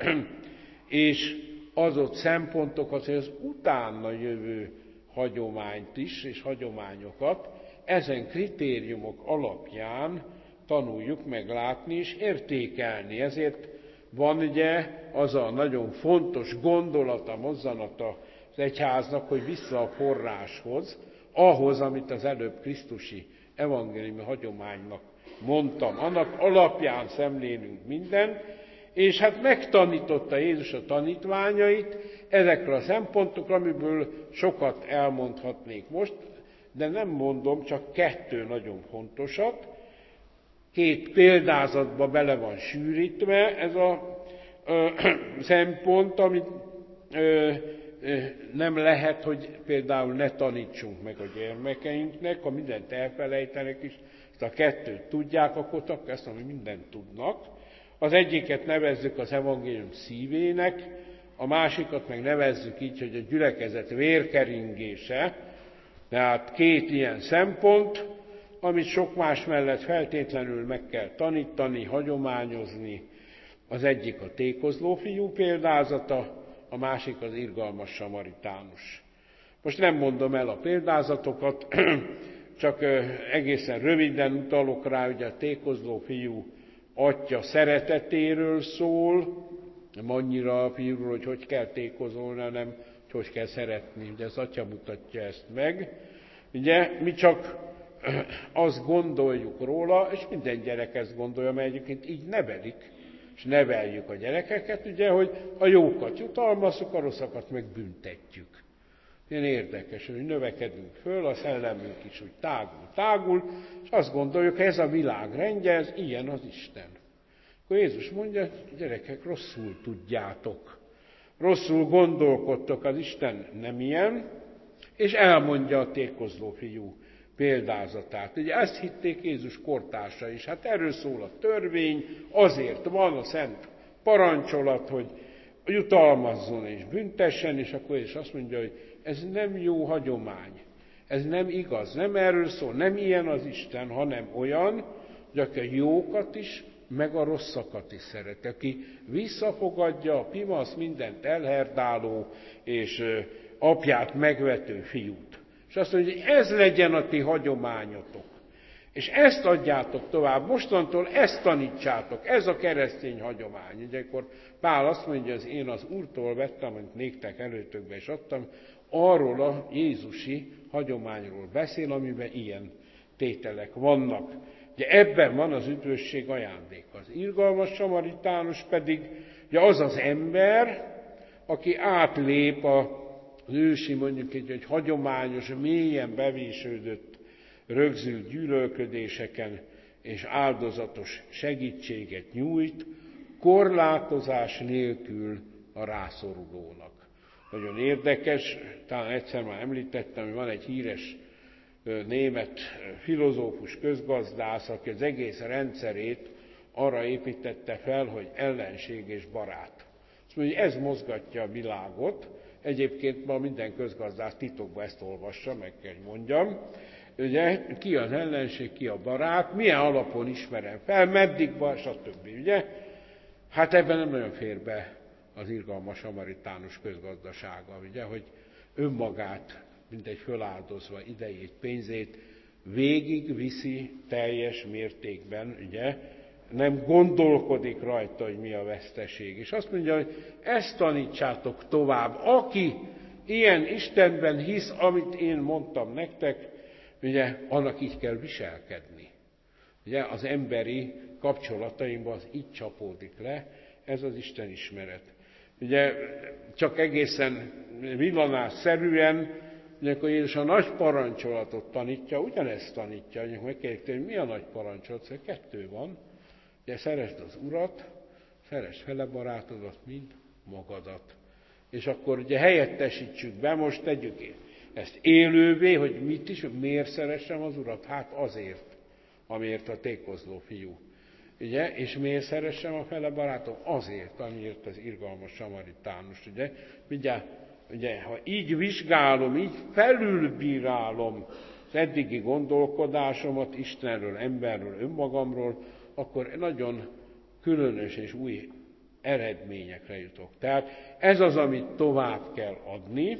és adott szempontokat, hogy az utána jövő hagyományt is, és hagyományokat ezen kritériumok alapján tanuljuk meglátni és értékelni. Ezért van ugye az a nagyon fontos gondolata, mozzanata az egyháznak, hogy vissza a forráshoz, ahhoz, amit az előbb krisztusi evangéliumi hagyománynak mondtam. Annak alapján szemlélünk mindent, és hát megtanította Jézus a tanítványait ezekről a szempontokra, amiből sokat elmondhatnék most, de nem mondom, csak kettő nagyon fontosat. Két példázatba bele van sűrítve ez a ö, szempont, amit ö, ö, nem lehet, hogy például ne tanítsunk meg a gyermekeinknek, ha mindent elfelejtenek is, ezt a kettőt tudják, akkor ezt, ami mindent tudnak. Az egyiket nevezzük az evangélium szívének, a másikat meg nevezzük így, hogy a gyülekezet vérkeringése, tehát két ilyen szempont, amit sok más mellett feltétlenül meg kell tanítani, hagyományozni. Az egyik a tékozló fiú példázata, a másik az irgalmas samaritánus. Most nem mondom el a példázatokat, csak egészen röviden utalok rá, hogy a tékozló fiú atya szeretetéről szól, nem annyira a fiúról, hogy hogy kell tékozolni, hanem hogy hogy kell szeretni. Ugye az atya mutatja ezt meg. Ugye mi csak azt gondoljuk róla, és minden gyerek ezt gondolja, mert egyébként így nevelik, és neveljük a gyerekeket, ugye, hogy a jókat jutalmazzuk, a rosszakat meg büntetjük. Ilyen érdekes, hogy növekedünk föl, a szellemünk is úgy tágul, tágul, és azt gondoljuk, hogy ez a világ rendje, ez ilyen az Isten. Akkor Jézus mondja, gyerekek, rosszul tudjátok, rosszul gondolkodtok, az Isten nem ilyen, és elmondja a tékozló fiú példázatát. Ugye ezt hitték Jézus kortársa is. Hát erről szól a törvény, azért van a szent parancsolat, hogy jutalmazzon és büntessen, és akkor Jézus azt mondja, hogy ez nem jó hagyomány, ez nem igaz, nem erről szól, nem ilyen az Isten, hanem olyan, hogy aki a jókat is, meg a rosszakat is szeret, aki visszafogadja a pimasz, mindent elherdáló és ö, apját megvető fiút. És azt mondja, hogy ez legyen a ti hagyományotok. És ezt adjátok tovább, mostantól ezt tanítsátok, ez a keresztény hagyomány. Ugye akkor Pál azt mondja, hogy én az Úrtól vettem, amit néktek előtökbe is adtam, arról a jézusi hagyományról beszél, amiben ilyen tételek vannak. Ugye ebben van az üdvösség ajándéka. Az irgalmas samaritánus pedig ugye az az ember, aki átlép az ősi, mondjuk egy, egy hagyományos, mélyen bevésődött, rögzült gyűlölködéseken, és áldozatos segítséget nyújt, korlátozás nélkül a rászorulónak. Nagyon érdekes, talán egyszer már említettem, hogy van egy híres német filozófus, közgazdász, aki az egész rendszerét arra építette fel, hogy ellenség és barát. Azt mondja, hogy ez mozgatja a világot. Egyébként ma minden közgazdász titokban ezt olvassa, meg kell mondjam. Ugye, ki az ellenség, ki a barát, milyen alapon ismerem fel, meddig van, stb. Ugye? Hát ebben nem nagyon fér be az irgalmas samaritánus közgazdasága, ugye, hogy önmagát, mindegy föláldozva idejét, pénzét végig viszi teljes mértékben, ugye, nem gondolkodik rajta, hogy mi a veszteség. És azt mondja, hogy ezt tanítsátok tovább. Aki ilyen Istenben hisz, amit én mondtam nektek, ugye, annak így kell viselkedni. Ugye, az emberi kapcsolatainkban az így csapódik le, ez az Isten ismeret. Ugye, csak egészen villanásszerűen, amikor Jézus a nagy parancsolatot tanítja, ugyanezt tanítja, hogy megkérjük, hogy mi a nagy parancsolat, szóval kettő van. Ugye, szeresd az Urat, szeresd fele barátodat, mint magadat. És akkor ugye helyettesítsük be, most tegyük ezt élővé, hogy mit is, miért szeressem az Urat? Hát azért, amiért a tékozló fiú. Ugye? És miért szeressem a fele barátom? Azért, amiért az irgalmas samaritánus. Ugye? Ugye, ugye, ha így vizsgálom, így felülbírálom az eddigi gondolkodásomat Istenről, emberről, önmagamról, akkor nagyon különös és új eredményekre jutok. Tehát ez az, amit tovább kell adni.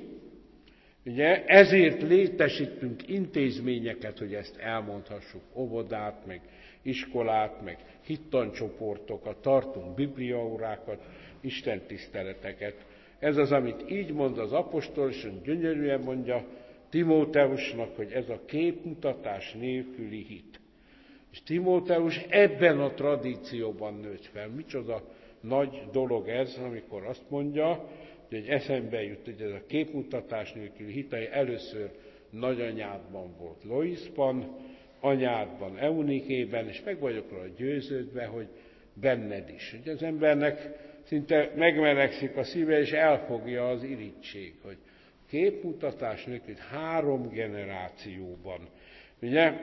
Ugye, ezért létesítünk intézményeket, hogy ezt elmondhassuk, óvodát, meg iskolát, meg hittancsoportokat, tartunk bibliaórákat, istentiszteleteket. Ez az, amit így mond az apostol, és gyönyörűen mondja Timóteusnak, hogy ez a képmutatás nélküli hit. És Timóteus ebben a tradícióban nőtt fel. Micsoda nagy dolog ez, amikor azt mondja, hogy eszembe jut, hogy ez a képmutatás nélküli hit, először nagyanyádban volt Loiszban, anyádban, Eunikében, és meg vagyok róla győződve, hogy benned is. Ugye az embernek szinte megmelegszik a szíve, és elfogja az irigység, hogy képmutatás nélkül három generációban. Ugye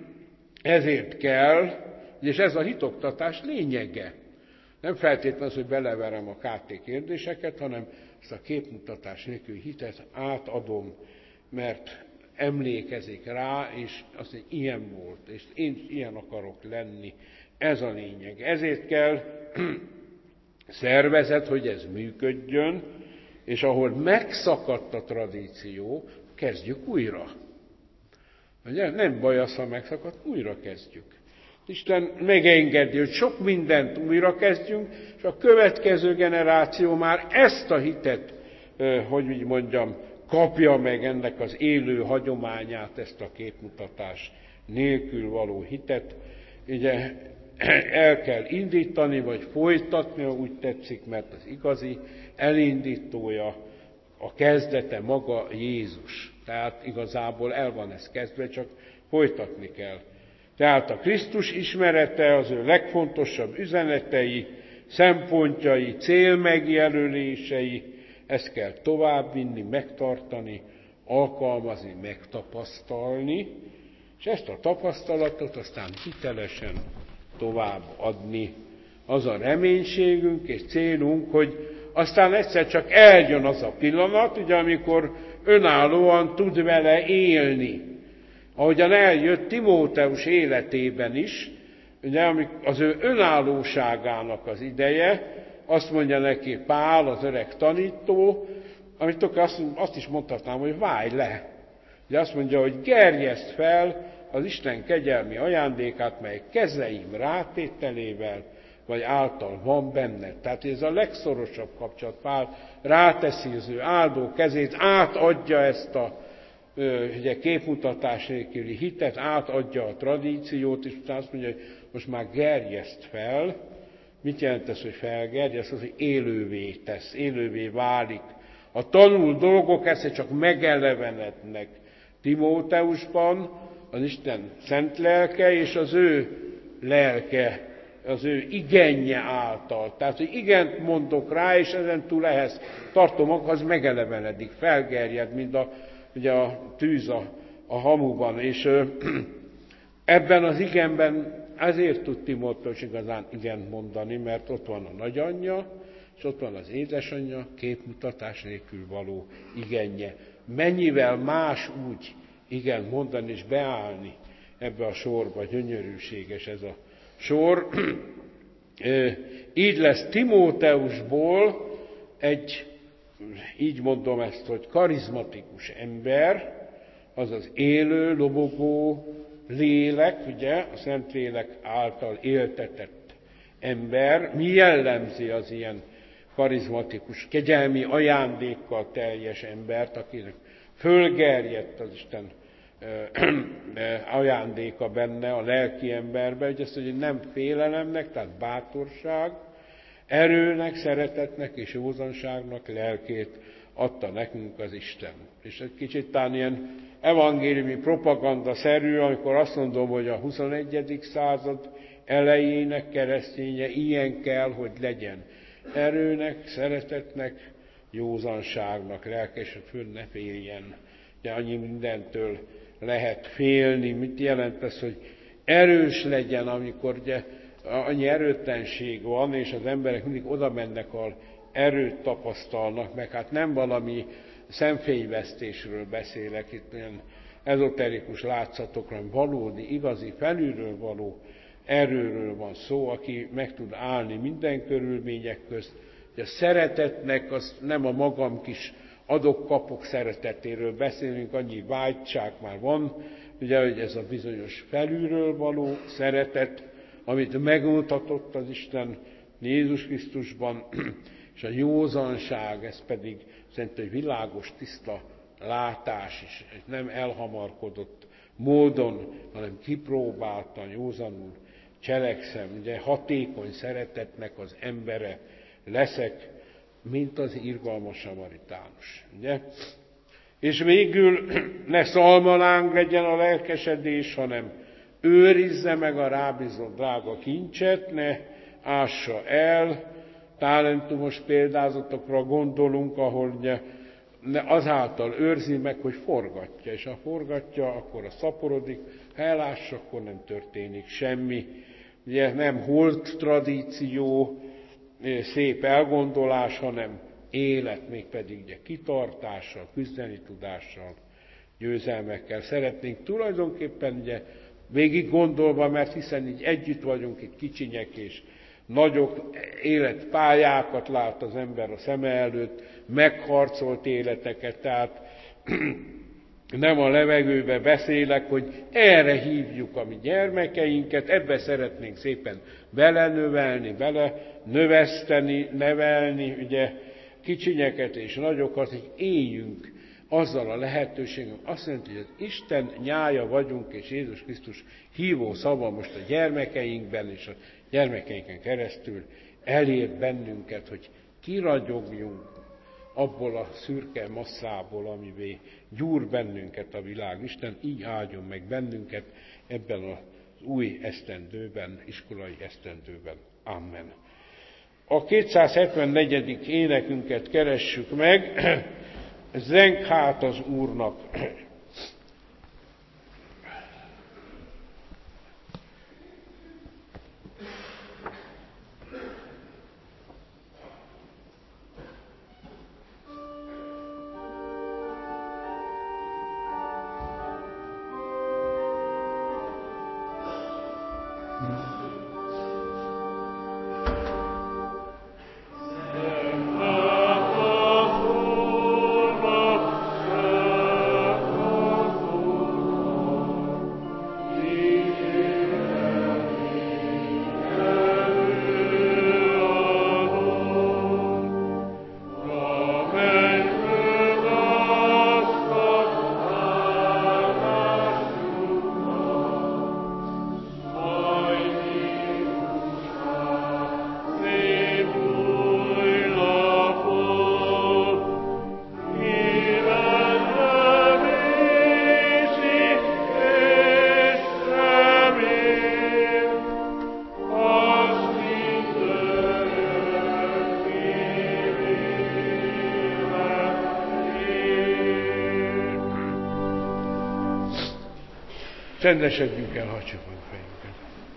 ezért kell, és ez a hitoktatás lényege. Nem feltétlenül az, hogy beleverem a ká té kérdéseket, hanem ezt a képmutatás nélkül hitet átadom, mert emlékezik rá, és azt mondja, ilyen volt, és én ilyen akarok lenni. Ez a lényeg. Ezért kell szervezet, hogy ez működjön, és ahol megszakadt a tradíció, kezdjük újra. Ugye? Nem baj az, ha megszakadt, újra kezdjük. Isten megengedi, hogy sok mindent újra kezdjünk, és a következő generáció már ezt a hitet, hogy úgy mondjam, kapja meg ennek az élő hagyományát, ezt a képmutatás nélkül való hitet. Ugye el kell indítani, vagy folytatni, ha úgy tetszik, mert az igazi elindítója, a kezdete maga Jézus. Tehát igazából el van ez kezdve, csak folytatni kell. Tehát a Krisztus ismerete, az ő legfontosabb üzenetei, szempontjai, célmegjelölései, ezt kell továbbvinni, megtartani, alkalmazni, megtapasztalni, és ezt a tapasztalatot aztán hitelesen továbbadni. Az a reménységünk és célunk, hogy aztán egyszer csak eljön az a pillanat, ugye, amikor önállóan tud vele élni. Ahogyan eljött Timóteus életében is, ugye, az ő önállóságának az ideje, azt mondja neki Pál, az öreg tanító, amit azt, azt is mondhatnám, hogy válj le. Ugye azt mondja, hogy gerjeszt fel az Isten kegyelmi ajándékát, mely kezeim rátételével, vagy által van benned. Tehát ez a legszorosabb kapcsolat. Pál ráteszi az ő áldó kezét, átadja ezt a ugye, képmutatás nélküli hitet, átadja a tradíciót, és utána azt mondja, hogy most már gerjeszt fel, Mit jelent ez, hogy felgerjed? Ez az, hogy élővé tesz, élővé válik. A tanult dolgok egyszer csak megelevenednek Timóteusban, az Isten szent lelke és az ő lelke, az ő igenje által. Tehát, hogy igent mondok rá, és ezen túl ehhez tartom, az megelevenedik, felgerjed, mint a, ugye a tűz a, a hamuban. És ö, ebben az igenben ezért tud Timóteus igazán igent mondani, mert ott van a nagyanyja, és ott van az édesanyja, képmutatás nélkül való igenje. Mennyivel más úgy igen mondani és beállni ebbe a sorba, gyönyörűséges ez a sor. Így lesz Timóteusból egy, így mondom ezt, hogy karizmatikus ember, azaz élő, lobogó lélek, ugye, a Szentlélek által éltetett ember. Mi jellemzi az ilyen karizmatikus, kegyelmi ajándékkal teljes embert, akinek fölgerjedt az Isten ajándéka benne, a lelki emberbe, hogy ezt, hogy nem félelemnek, tehát bátorság, erőnek, szeretetnek és józanságnak lelkét adta nekünk az Isten. És egy kicsit talán ilyen evangéliumi propaganda-szerű, amikor azt mondom, hogy a huszonegyedik század elejének kereszténye ilyen kell, hogy legyen. Erőnek, szeretetnek, józanságnak, lelkesen föl ne féljen. De annyi mindentől lehet félni. Mit jelent ez, hogy erős legyen, amikor ugye annyi erőtlenség van, és az emberek mindig oda mennek, ahol erőt tapasztalnak, meg hát nem valami szemfényvesztésről beszélek, itt olyan ezoterikus látszatokra, hanem valódi, igazi, felülről való erőről van szó, aki meg tud állni minden körülmények közt. A szeretetnek az nem a magam kis adok-kapok szeretetéről beszélünk, annyi vágyság már van, ugye, hogy ez a bizonyos felülről való szeretet, amit megmutatott az Isten Jézus Krisztusban, és a józanság, ez pedig szerintem egy világos, tiszta látás is, nem elhamarkodott módon, hanem kipróbáltan, józanul cselekszem, ugye hatékony szeretetnek az embere leszek, mint az irgalmas samaritánus. Ugye? És végül ne szalmaláng legyen a lelkesedés, hanem őrizze meg a rábízott drága kincset, ne ássa el. Talentumos példázatokra gondolunk, ahol ugye azáltal őrzi meg, hogy forgatja, és ha forgatja, akkor a szaporodik, ha elássa, akkor nem történik semmi. Ugye nem holt tradíció, szép elgondolás, hanem élet, mégpedig ugye kitartással, küzdeni tudással, győzelmekkel. Szeretnénk tulajdonképpen ugye végig gondolva, mert hiszen így együtt vagyunk itt kicsinyek és nagyok, életpályákat lát az ember a szeme előtt, megharcolt életeket, tehát nem a levegőbe beszélek, hogy erre hívjuk a mi gyermekeinket, ebbe szeretnénk szépen belenövelni, belenöveszteni, nevelni, ugye kicsinyeket és nagyokat, hogy éljünk azzal a lehetőségem. Azt jelenti, hogy az Isten nyája vagyunk, és Jézus Krisztus hívó szava most a gyermekeinkben és a gyermekeinken keresztül elér bennünket, hogy kiragyogjunk abból a szürke masszából, amivé gyúr bennünket a világ. Isten így áldjon meg bennünket ebben az új esztendőben, iskolai esztendőben. Amen. A kétszázhetvennegyedik énekünket keressük meg, zeng hát az Úrnak. Oh Csendesedjünk el, hagyjuk meg fejünket.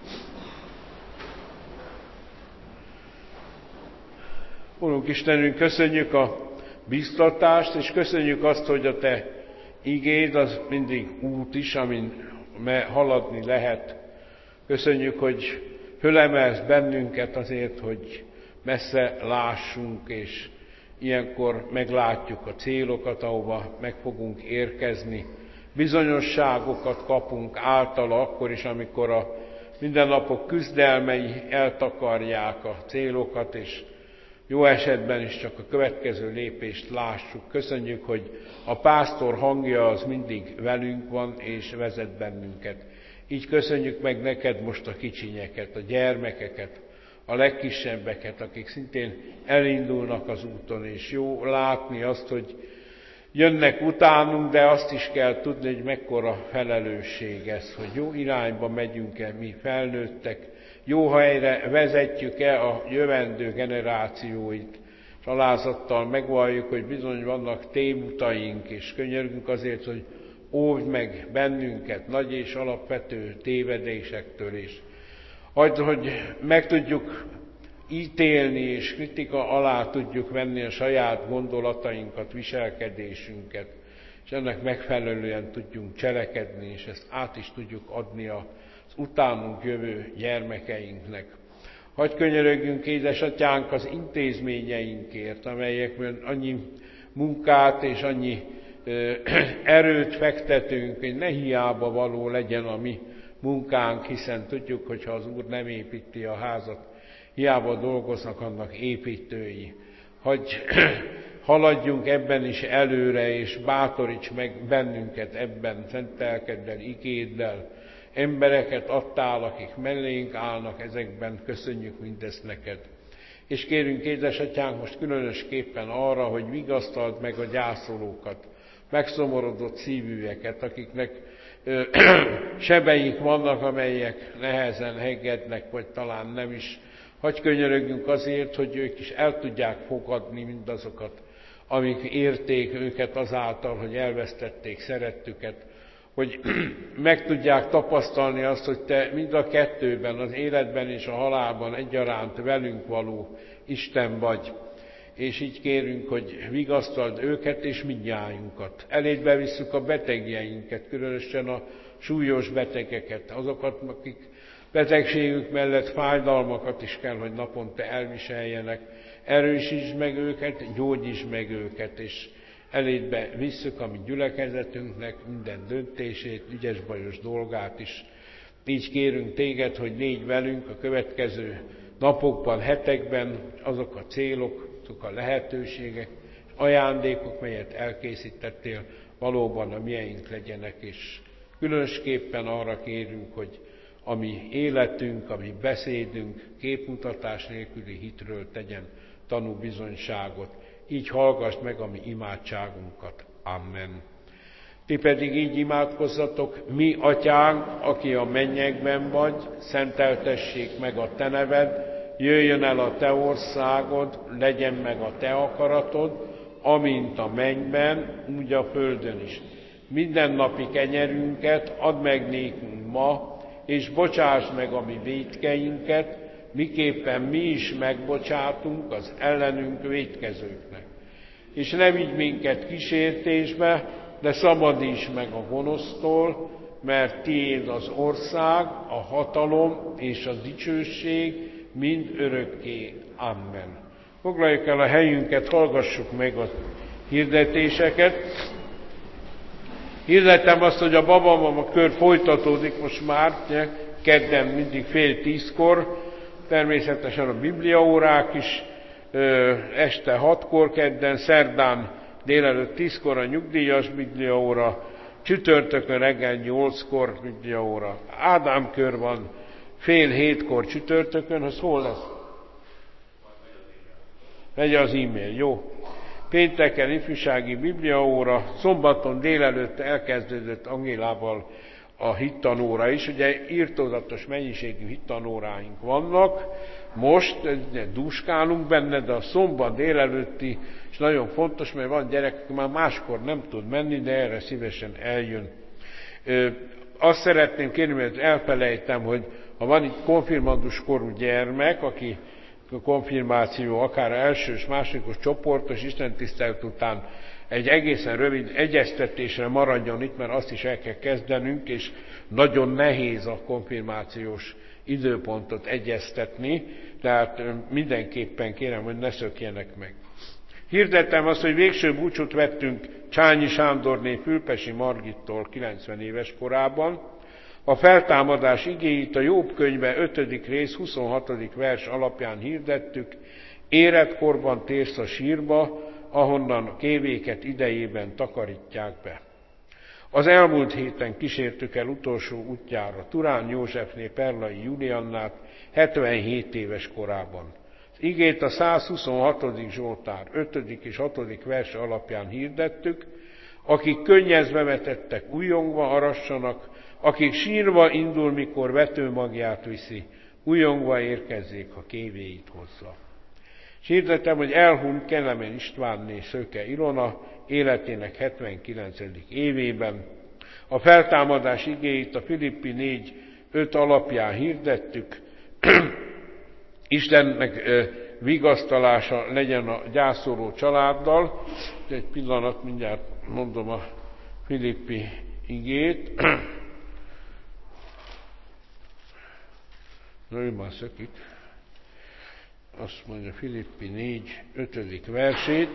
Urunk Istenünk, köszönjük a biztatást, és köszönjük azt, hogy a Te igéd az mindig út is, amin haladni lehet. Köszönjük, hogy fölemelsz bennünket azért, hogy messze lássunk, és ilyenkor meglátjuk a célokat, ahova meg fogunk érkezni. Bizonyosságokat kapunk általa akkor is, amikor a mindennapok küzdelmei eltakarják a célokat, és jó esetben is csak a következő lépést lássuk. Köszönjük, hogy a pásztor hangja az mindig velünk van, és vezet bennünket. Így köszönjük meg neked most a kicsinyeket, a gyermekeket, a legkisebbeket, akik szintén elindulnak az úton, és jó látni azt, hogy jönnek utánunk, de azt is kell tudni, hogy mekkora felelősség ez, hogy jó irányba megyünk-e mi felnőttek, jó helyre vezetjük-e a jövendő generációit. És alázattal megvalljuk, hogy bizony vannak tévutaink, és könyörgünk azért, hogy óvj meg bennünket nagy és alapvető tévedésektől is. Hagyd, hogy meg tudjuk ítélni, és kritika alá tudjuk venni a saját gondolatainkat, viselkedésünket, és ennek megfelelően tudjunk cselekedni, és ezt át is tudjuk adni az utánunk jövő gyermekeinknek. Hadd könyörögjünk, édesatyánk, az intézményeinkért, amelyekben annyi munkát és annyi ö, erőt fektetünk, hogy ne hiába való legyen a mi munkánk, hiszen tudjuk, hogy ha az Úr nem építi a házat, hiába dolgoznak annak építői. Hogy haladjunk ebben is előre, és bátoríts meg bennünket ebben, szent lelkeddel, igéddel. Embereket adtál, akik mellénk állnak ezekben, köszönjük mindezt neked. És kérünk, édesatyánk, most különösképpen arra, hogy vigasztald meg a gyászolókat, megszomorodott szívűeket, akiknek ö, sebeik vannak, amelyek nehezen hegednek, vagy talán nem is. Hagy könyörögjünk azért, hogy ők is el tudják fogadni mindazokat, amik érték őket azáltal, hogy elvesztették szerettüket, hogy meg tudják tapasztalni azt, hogy te mind a kettőben, az életben és a halálban egyaránt velünk való Isten vagy. És így kérünk, hogy vigasztald őket és mindnyájunkat. Eléd bevisszük a betegjeinket, különösen a súlyos betegeket, azokat, akik betegségük mellett fájdalmakat is kell, hogy naponta elviseljenek. Erősítsd meg őket, gyógyítsd meg őket, és elédbe visszük a mi gyülekezetünknek minden döntését, ügyes-bajos dolgát is. Így kérünk téged, hogy légy velünk a következő napokban, hetekben, azok a célok, azok a lehetőségek, ajándékok, melyet elkészítettél, valóban a mieink legyenek, és különösképpen arra kérünk, hogy a mi életünk, a mi beszédünk képmutatás nélküli hitről tegyen tanúbizonyságot. Így hallgass meg a mi imádságunkat. Amen. Ti pedig így imádkozzatok: mi atyánk, aki a mennyekben vagy, szenteltessék meg a te neved, jöjjön el a te országod, legyen meg a te akaratod, amint a mennyben, úgy a földön is. Mindennapi kenyerünket add meg nékünk ma, és bocsásd meg a mi vétkeinket, miképpen mi is megbocsátunk az ellenünk vétkezőknek. És ne vigy minket kísértésbe, de szabadíts meg a gonosztól, mert tiéd az ország, a hatalom és a dicsőség mind örökké. Amen. Foglaljuk el a helyünket, hallgassuk meg a hirdetéseket. Hirdetem azt, hogy a babamama kör folytatódik most már, kedden mindig fél tízkor, természetesen a bibliaórák is, este hatkor kedden, szerdán délelőtt tízkor a nyugdíjas bibliaóra, csütörtökön reggel nyolckor bibliaóra. Ádám kör van fél hétkor csütörtökön, az hol lesz? Megy az e-mail, jó. Pénteken ifjúsági bibliaóra, szombaton délelőtt elkezdődött Angélával a hittanóra is. Ugye írtózatos mennyiségű hittanóráink vannak, most dúskálunk benne, de a szombat délelőtti és nagyon fontos, mert van gyerek, aki már máskor nem tud menni, de erre szívesen eljön. azt szeretném kérni, mert elfelejtem, hogy ha van itt konfirmandus korú gyermek, aki konfirmáció, akár elsős, másodikos csoportos istentisztelet után egy egészen rövid egyeztetésre maradjon itt, mert azt is el kell kezdenünk, és nagyon nehéz a konfirmációs időpontot egyeztetni, tehát mindenképpen kérem, hogy ne szökjenek meg. Hirdettem azt, hogy végső búcsút vettünk Csányi Sándorné Fülpesi Margittól kilencven éves korában. A feltámadás igéit a Jobb könyve ötödik rész huszonhatodik vers alapján hirdettük. Életkorban térsz a sírba, ahonnan kévéket idejében takarítják be. Az elmúlt héten kísértük el utolsó útjára Turán Józsefné Perlai Juliannát hetvenhét éves korában. Az igét a százhuszonhatodik Zsoltár ötödik és hatodik vers alapján hirdettük. Akik könnyezve vetettek, újongva arassanak, akik sírva indul, mikor vetőmagját viszi, újongva érkezzék, ha kévéit hozza. És hirdetem, hogy elhunyt Kelemen Istvánné Szöke Ilona életének hetvenkilencedik évében. A feltámadás igéit a Filippi négy öt alapján hirdettük. Istennek vigasztalása legyen a gyászoló családdal. Egy pillanat, mindjárt mondom a Filippi igét. Na, ő már szökik. Azt mondja Filippi négy ötödik versét.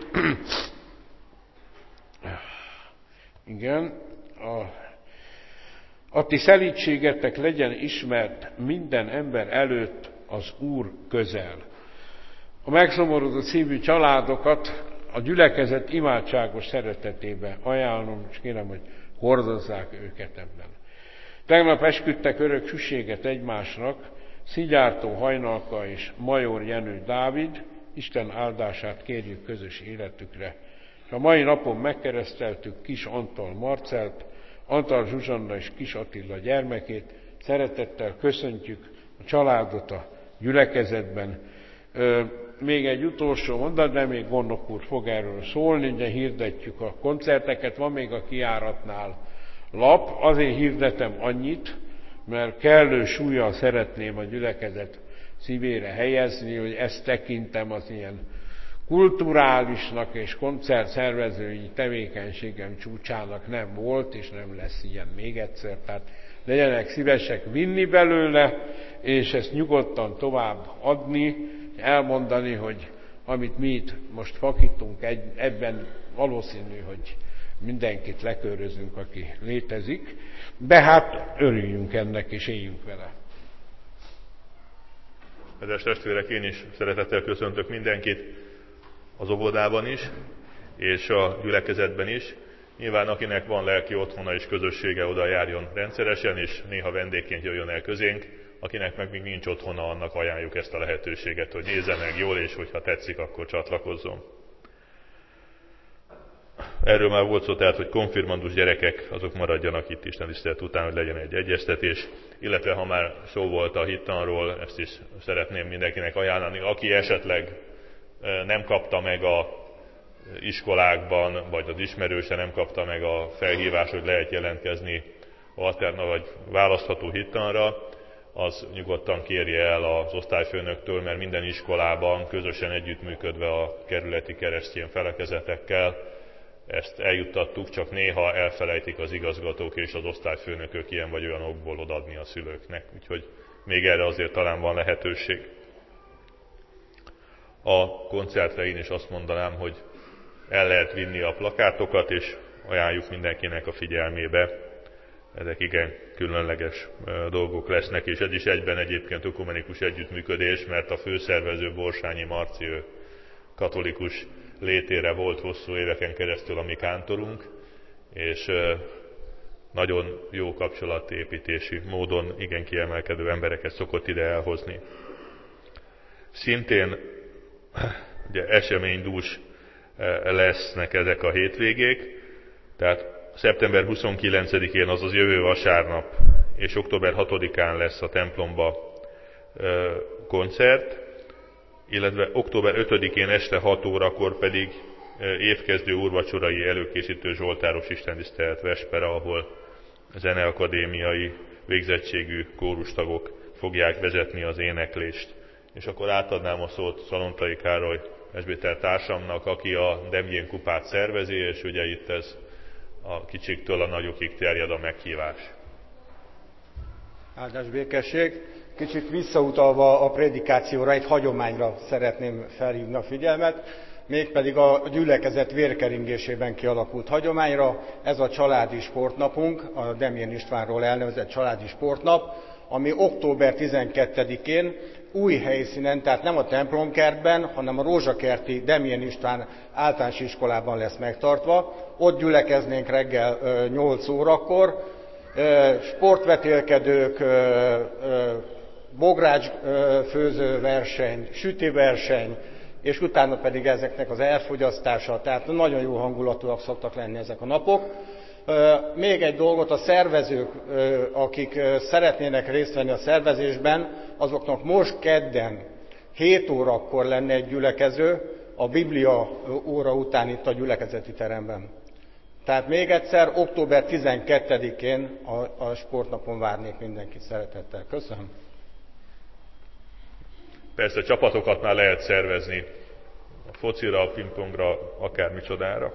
Igen. A, a ti szelídségetek legyen ismert minden ember előtt az Úr közel. A megszomorodott szívű családokat a gyülekezet imádságos szeretetébe ajánlom, és kérem, hogy hordozzák őket ebben. Tegnap esküdtek örök hűséget egymásnak Szigyártó Hajnalka és Major Jenő Dávid, Isten áldását kérjük közös életükre. És a mai napon megkereszteltük Kis Antal Marcelt, Antal Zsuzsanna és Kis Attila gyermekét. Szeretettel köszöntjük a családot a gyülekezetben. Még egy utolsó mondat, de még Gondok úr fog erről szólni, de hirdetjük a koncerteket, van még a kijáratnál lap, azért hirdetem annyit, mert kellő súllyal szeretném a gyülekezet szívére helyezni, hogy ezt tekintem az ilyen kulturálisnak és koncertszervezői tevékenységem csúcsának nem volt, és nem lesz ilyen még egyszer, tehát legyenek szívesek vinni belőle, és ezt nyugodtan tovább adni, elmondani, hogy amit mi itt most fakítunk, ebben valószínű, hogy mindenkit lekörözünk, aki létezik, de hát örüljünk ennek, és éljünk vele. Kedves testvérek, én is szeretettel köszöntök mindenkit az óvodában is, és a gyülekezetben is. Nyilván akinek van lelki otthona és közössége, oda járjon rendszeresen, és néha vendégként jöjjön el közénk. Akinek meg még nincs otthona, annak ajánljuk ezt a lehetőséget, hogy nézze meg jól, és hogyha tetszik, akkor csatlakozzon. Erről már volt szó, tehát, hogy konfirmandus gyerekek, azok maradjanak itt istentisztelet után, hogy legyen egy egyeztetés, illetve ha már szó volt a hittanról, ezt is szeretném mindenkinek ajánlani, aki esetleg nem kapta meg a iskolákban, vagy az ismerőse nem kapta meg a felhívást, hogy lehet jelentkezni alterna vagy választható hittanra, az nyugodtan kérje el az osztályfőnöktől, mert minden iskolában közösen együttműködve a kerületi keresztény felekezetekkel ezt eljuttattuk, csak néha elfelejtik az igazgatók és az osztályfőnökök ilyen vagy olyan okból odaadni a szülőknek, úgyhogy még erre azért talán van lehetőség. A koncertre én is azt mondanám, hogy el lehet vinni a plakátokat, és ajánljuk mindenkinek a figyelmébe. Ezek igen különleges dolgok lesznek, és ez is egyben egyébként ökumenikus együttműködés, mert a főszervező Borsányi Marci katolikus létére volt hosszú éveken keresztül a mi kántorunk, és nagyon jó kapcsolatépítési módon igen kiemelkedő embereket szokott ide elhozni. Szintén ugye, eseménydús lesznek ezek a hétvégék, tehát szeptember huszonkilencedikén, azaz jövő vasárnap, és október hatodikán lesz a templomba koncert, illetve október ötödikén este hat órakor pedig évkezdő úrvacsorai előkészítő zsoltáros istentisztelet vespere, ahol zeneakadémiai végzettségű kórustagok fogják vezetni az éneklést. És akkor átadnám a szót Szalontai Károly presbiter társamnak, aki a Demjén kupát szervezi, és ugye itt ez a kicsiktől a nagyokig terjed a meghívás. Áldás békesség! Kicsit visszautalva a prédikációra, egy hagyományra szeretném felhívni a figyelmet, mégpedig a gyülekezet vérkeringésében kialakult hagyományra. Ez a családi sportnapunk, a Demjén Istvánról elnevezett családi sportnap, ami október tizenkettedikén új helyszínen, tehát nem a templomkertben, hanem a Rózsakerti Demjén István általános iskolában lesz megtartva. Ott gyülekeznénk reggel nyolc órakor, sportvetélkedők, bográcsfőző verseny, sütiverseny, és utána pedig ezeknek az elfogyasztása, tehát nagyon jó hangulatúak szoktak lenni ezek a napok. Még egy dolgot, a szervezők, akik szeretnének részt venni a szervezésben, azoknak most kedden hét órakor lenne egy gyülekező, a Biblia óra után itt a gyülekezeti teremben. Tehát még egyszer, október tizenkettedikén a, a sportnapon várnék mindenkit szeretettel. Köszönöm. Persze csapatokat már lehet szervezni a focira, a pingpongra, akár micsodára.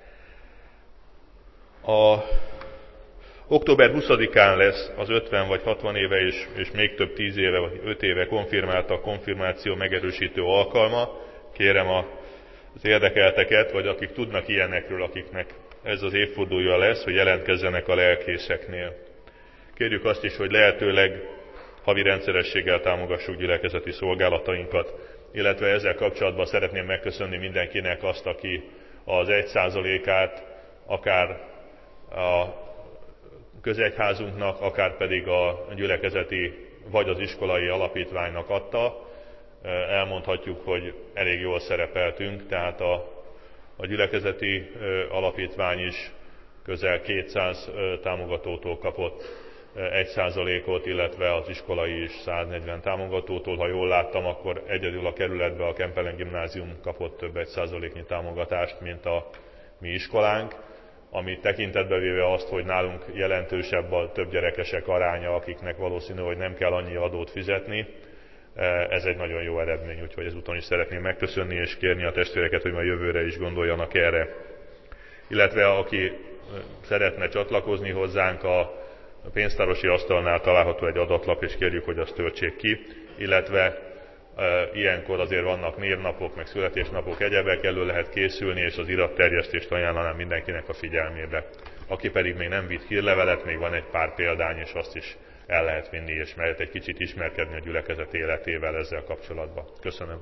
A október huszadikán lesz az ötven vagy hatvan éve és, és még több tíz éve vagy öt éve konfirmálta konfirmáció megerősítő alkalma. Kérem az érdekelteket, vagy akik tudnak ilyenekről, akiknek ez az évfordulója lesz, hogy jelentkezzenek a lelkészeknél. Kérjük azt is, hogy lehetőleg havi rendszerességgel támogassuk gyülekezeti szolgálatainkat, illetve ezzel kapcsolatban szeretném megköszönni mindenkinek azt, aki az egy százalékát akár a közegyházunknak, akár pedig a gyülekezeti vagy az iskolai alapítványnak adta. Elmondhatjuk, hogy elég jól szerepeltünk, tehát a, a gyülekezeti alapítvány is közel kétszáz támogatótól kapott egy százalékot, illetve az iskolai is száznegyven támogatótól. Ha jól láttam, akkor egyedül a kerületben a Kempelen gimnázium kapott több egy százaléknyi támogatást, mint a mi iskolánk, ami tekintetbe véve azt, hogy nálunk jelentősebb a több gyerekesek aránya, akiknek valószínű, hogy nem kell annyi adót fizetni. Ez egy nagyon jó eredmény, úgyhogy ezúton is szeretném megköszönni és kérni a testvéreket, hogy ma jövőre is gondoljanak erre. Illetve aki szeretne csatlakozni hozzánk, a pénztárosi asztalnál található egy adatlap, és kérjük, hogy azt töltsék ki, illetve e, ilyenkor azért vannak névnapok, meg születésnapok, egyebek, elő lehet készülni, és az iratterjesztést ajánlanám mindenkinek a figyelmébe. Aki pedig még nem vitt hírlevelet, még van egy pár példány, és azt is el lehet vinni, és lehet egy kicsit ismerkedni a gyülekezet életével ezzel kapcsolatban. Köszönöm.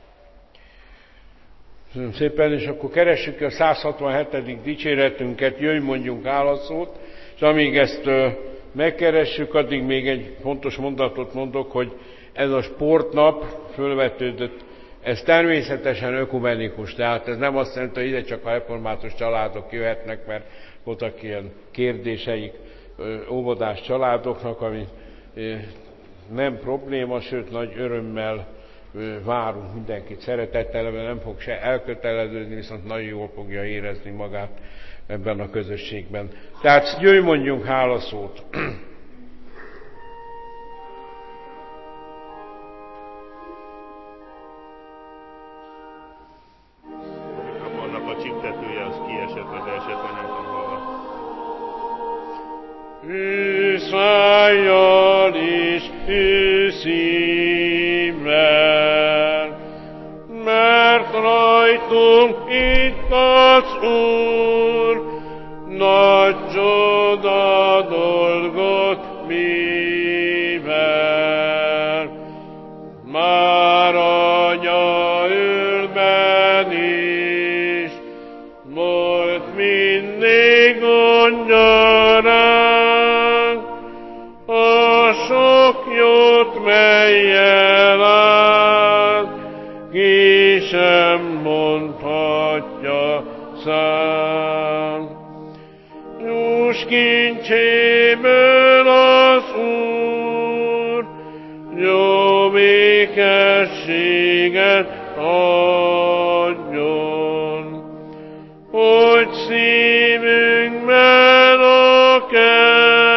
Köszönöm szépen, és akkor keressük a száz hatvanhetedik dicséretünket, jöjj mondjunk hálaszót, és amíg ezt megkeressük, addig még egy fontos mondatot mondok, hogy ez a sportnap fölvetődött, ez természetesen ökumenikus, tehát ez nem azt jelenti, hogy ide csak a református családok jöhetnek, mert voltak ilyen kérdéseik óvodás családoknak, ami nem probléma, sőt nagy örömmel várunk mindenkit szeretettel, mert nem fog se elköteleződni, viszont nagyon jól fogja érezni magát ebben a közösségben. Tehát jöjj mondjunk hálaszót! Annak a csiptetője az kiesett, vagy leesett, vagy nem tudom hol van. Ő szájjal és ő szívvel, mert rajtunk itt az Úr, nagy csoda dolgot mivel. Már anya ölben is volt mindig gondja ránk, a sok jót mellyel át, ki sem mondhatja szám. Jús kincséből az Úr jó békességet adjon, hogy szívünkben a kell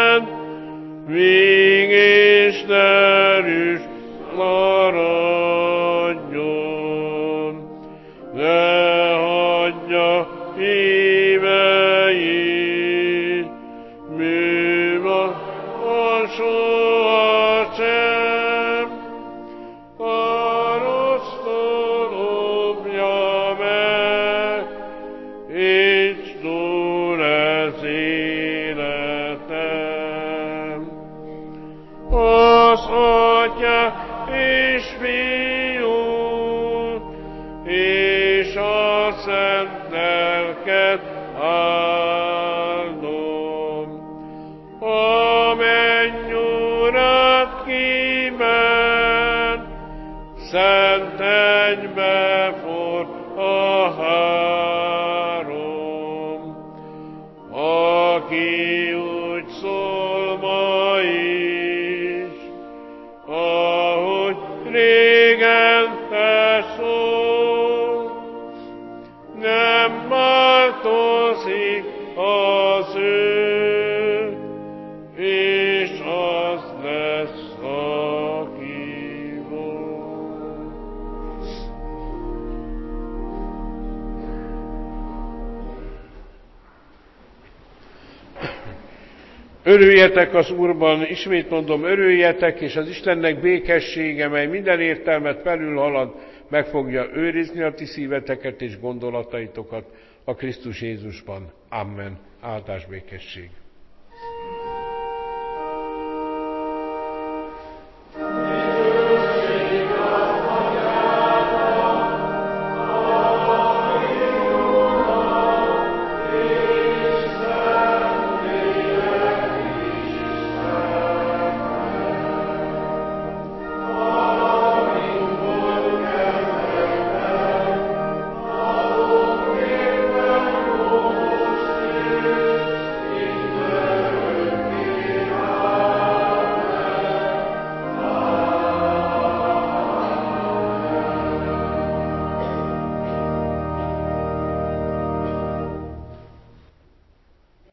Örüljetek az Úrban, ismét mondom, örüljetek, és az Istennek békessége, mely minden értelmet felülhalad, meg fogja őrizni a ti szíveteket és gondolataitokat a Krisztus Jézusban. Amen. Áldás békesség.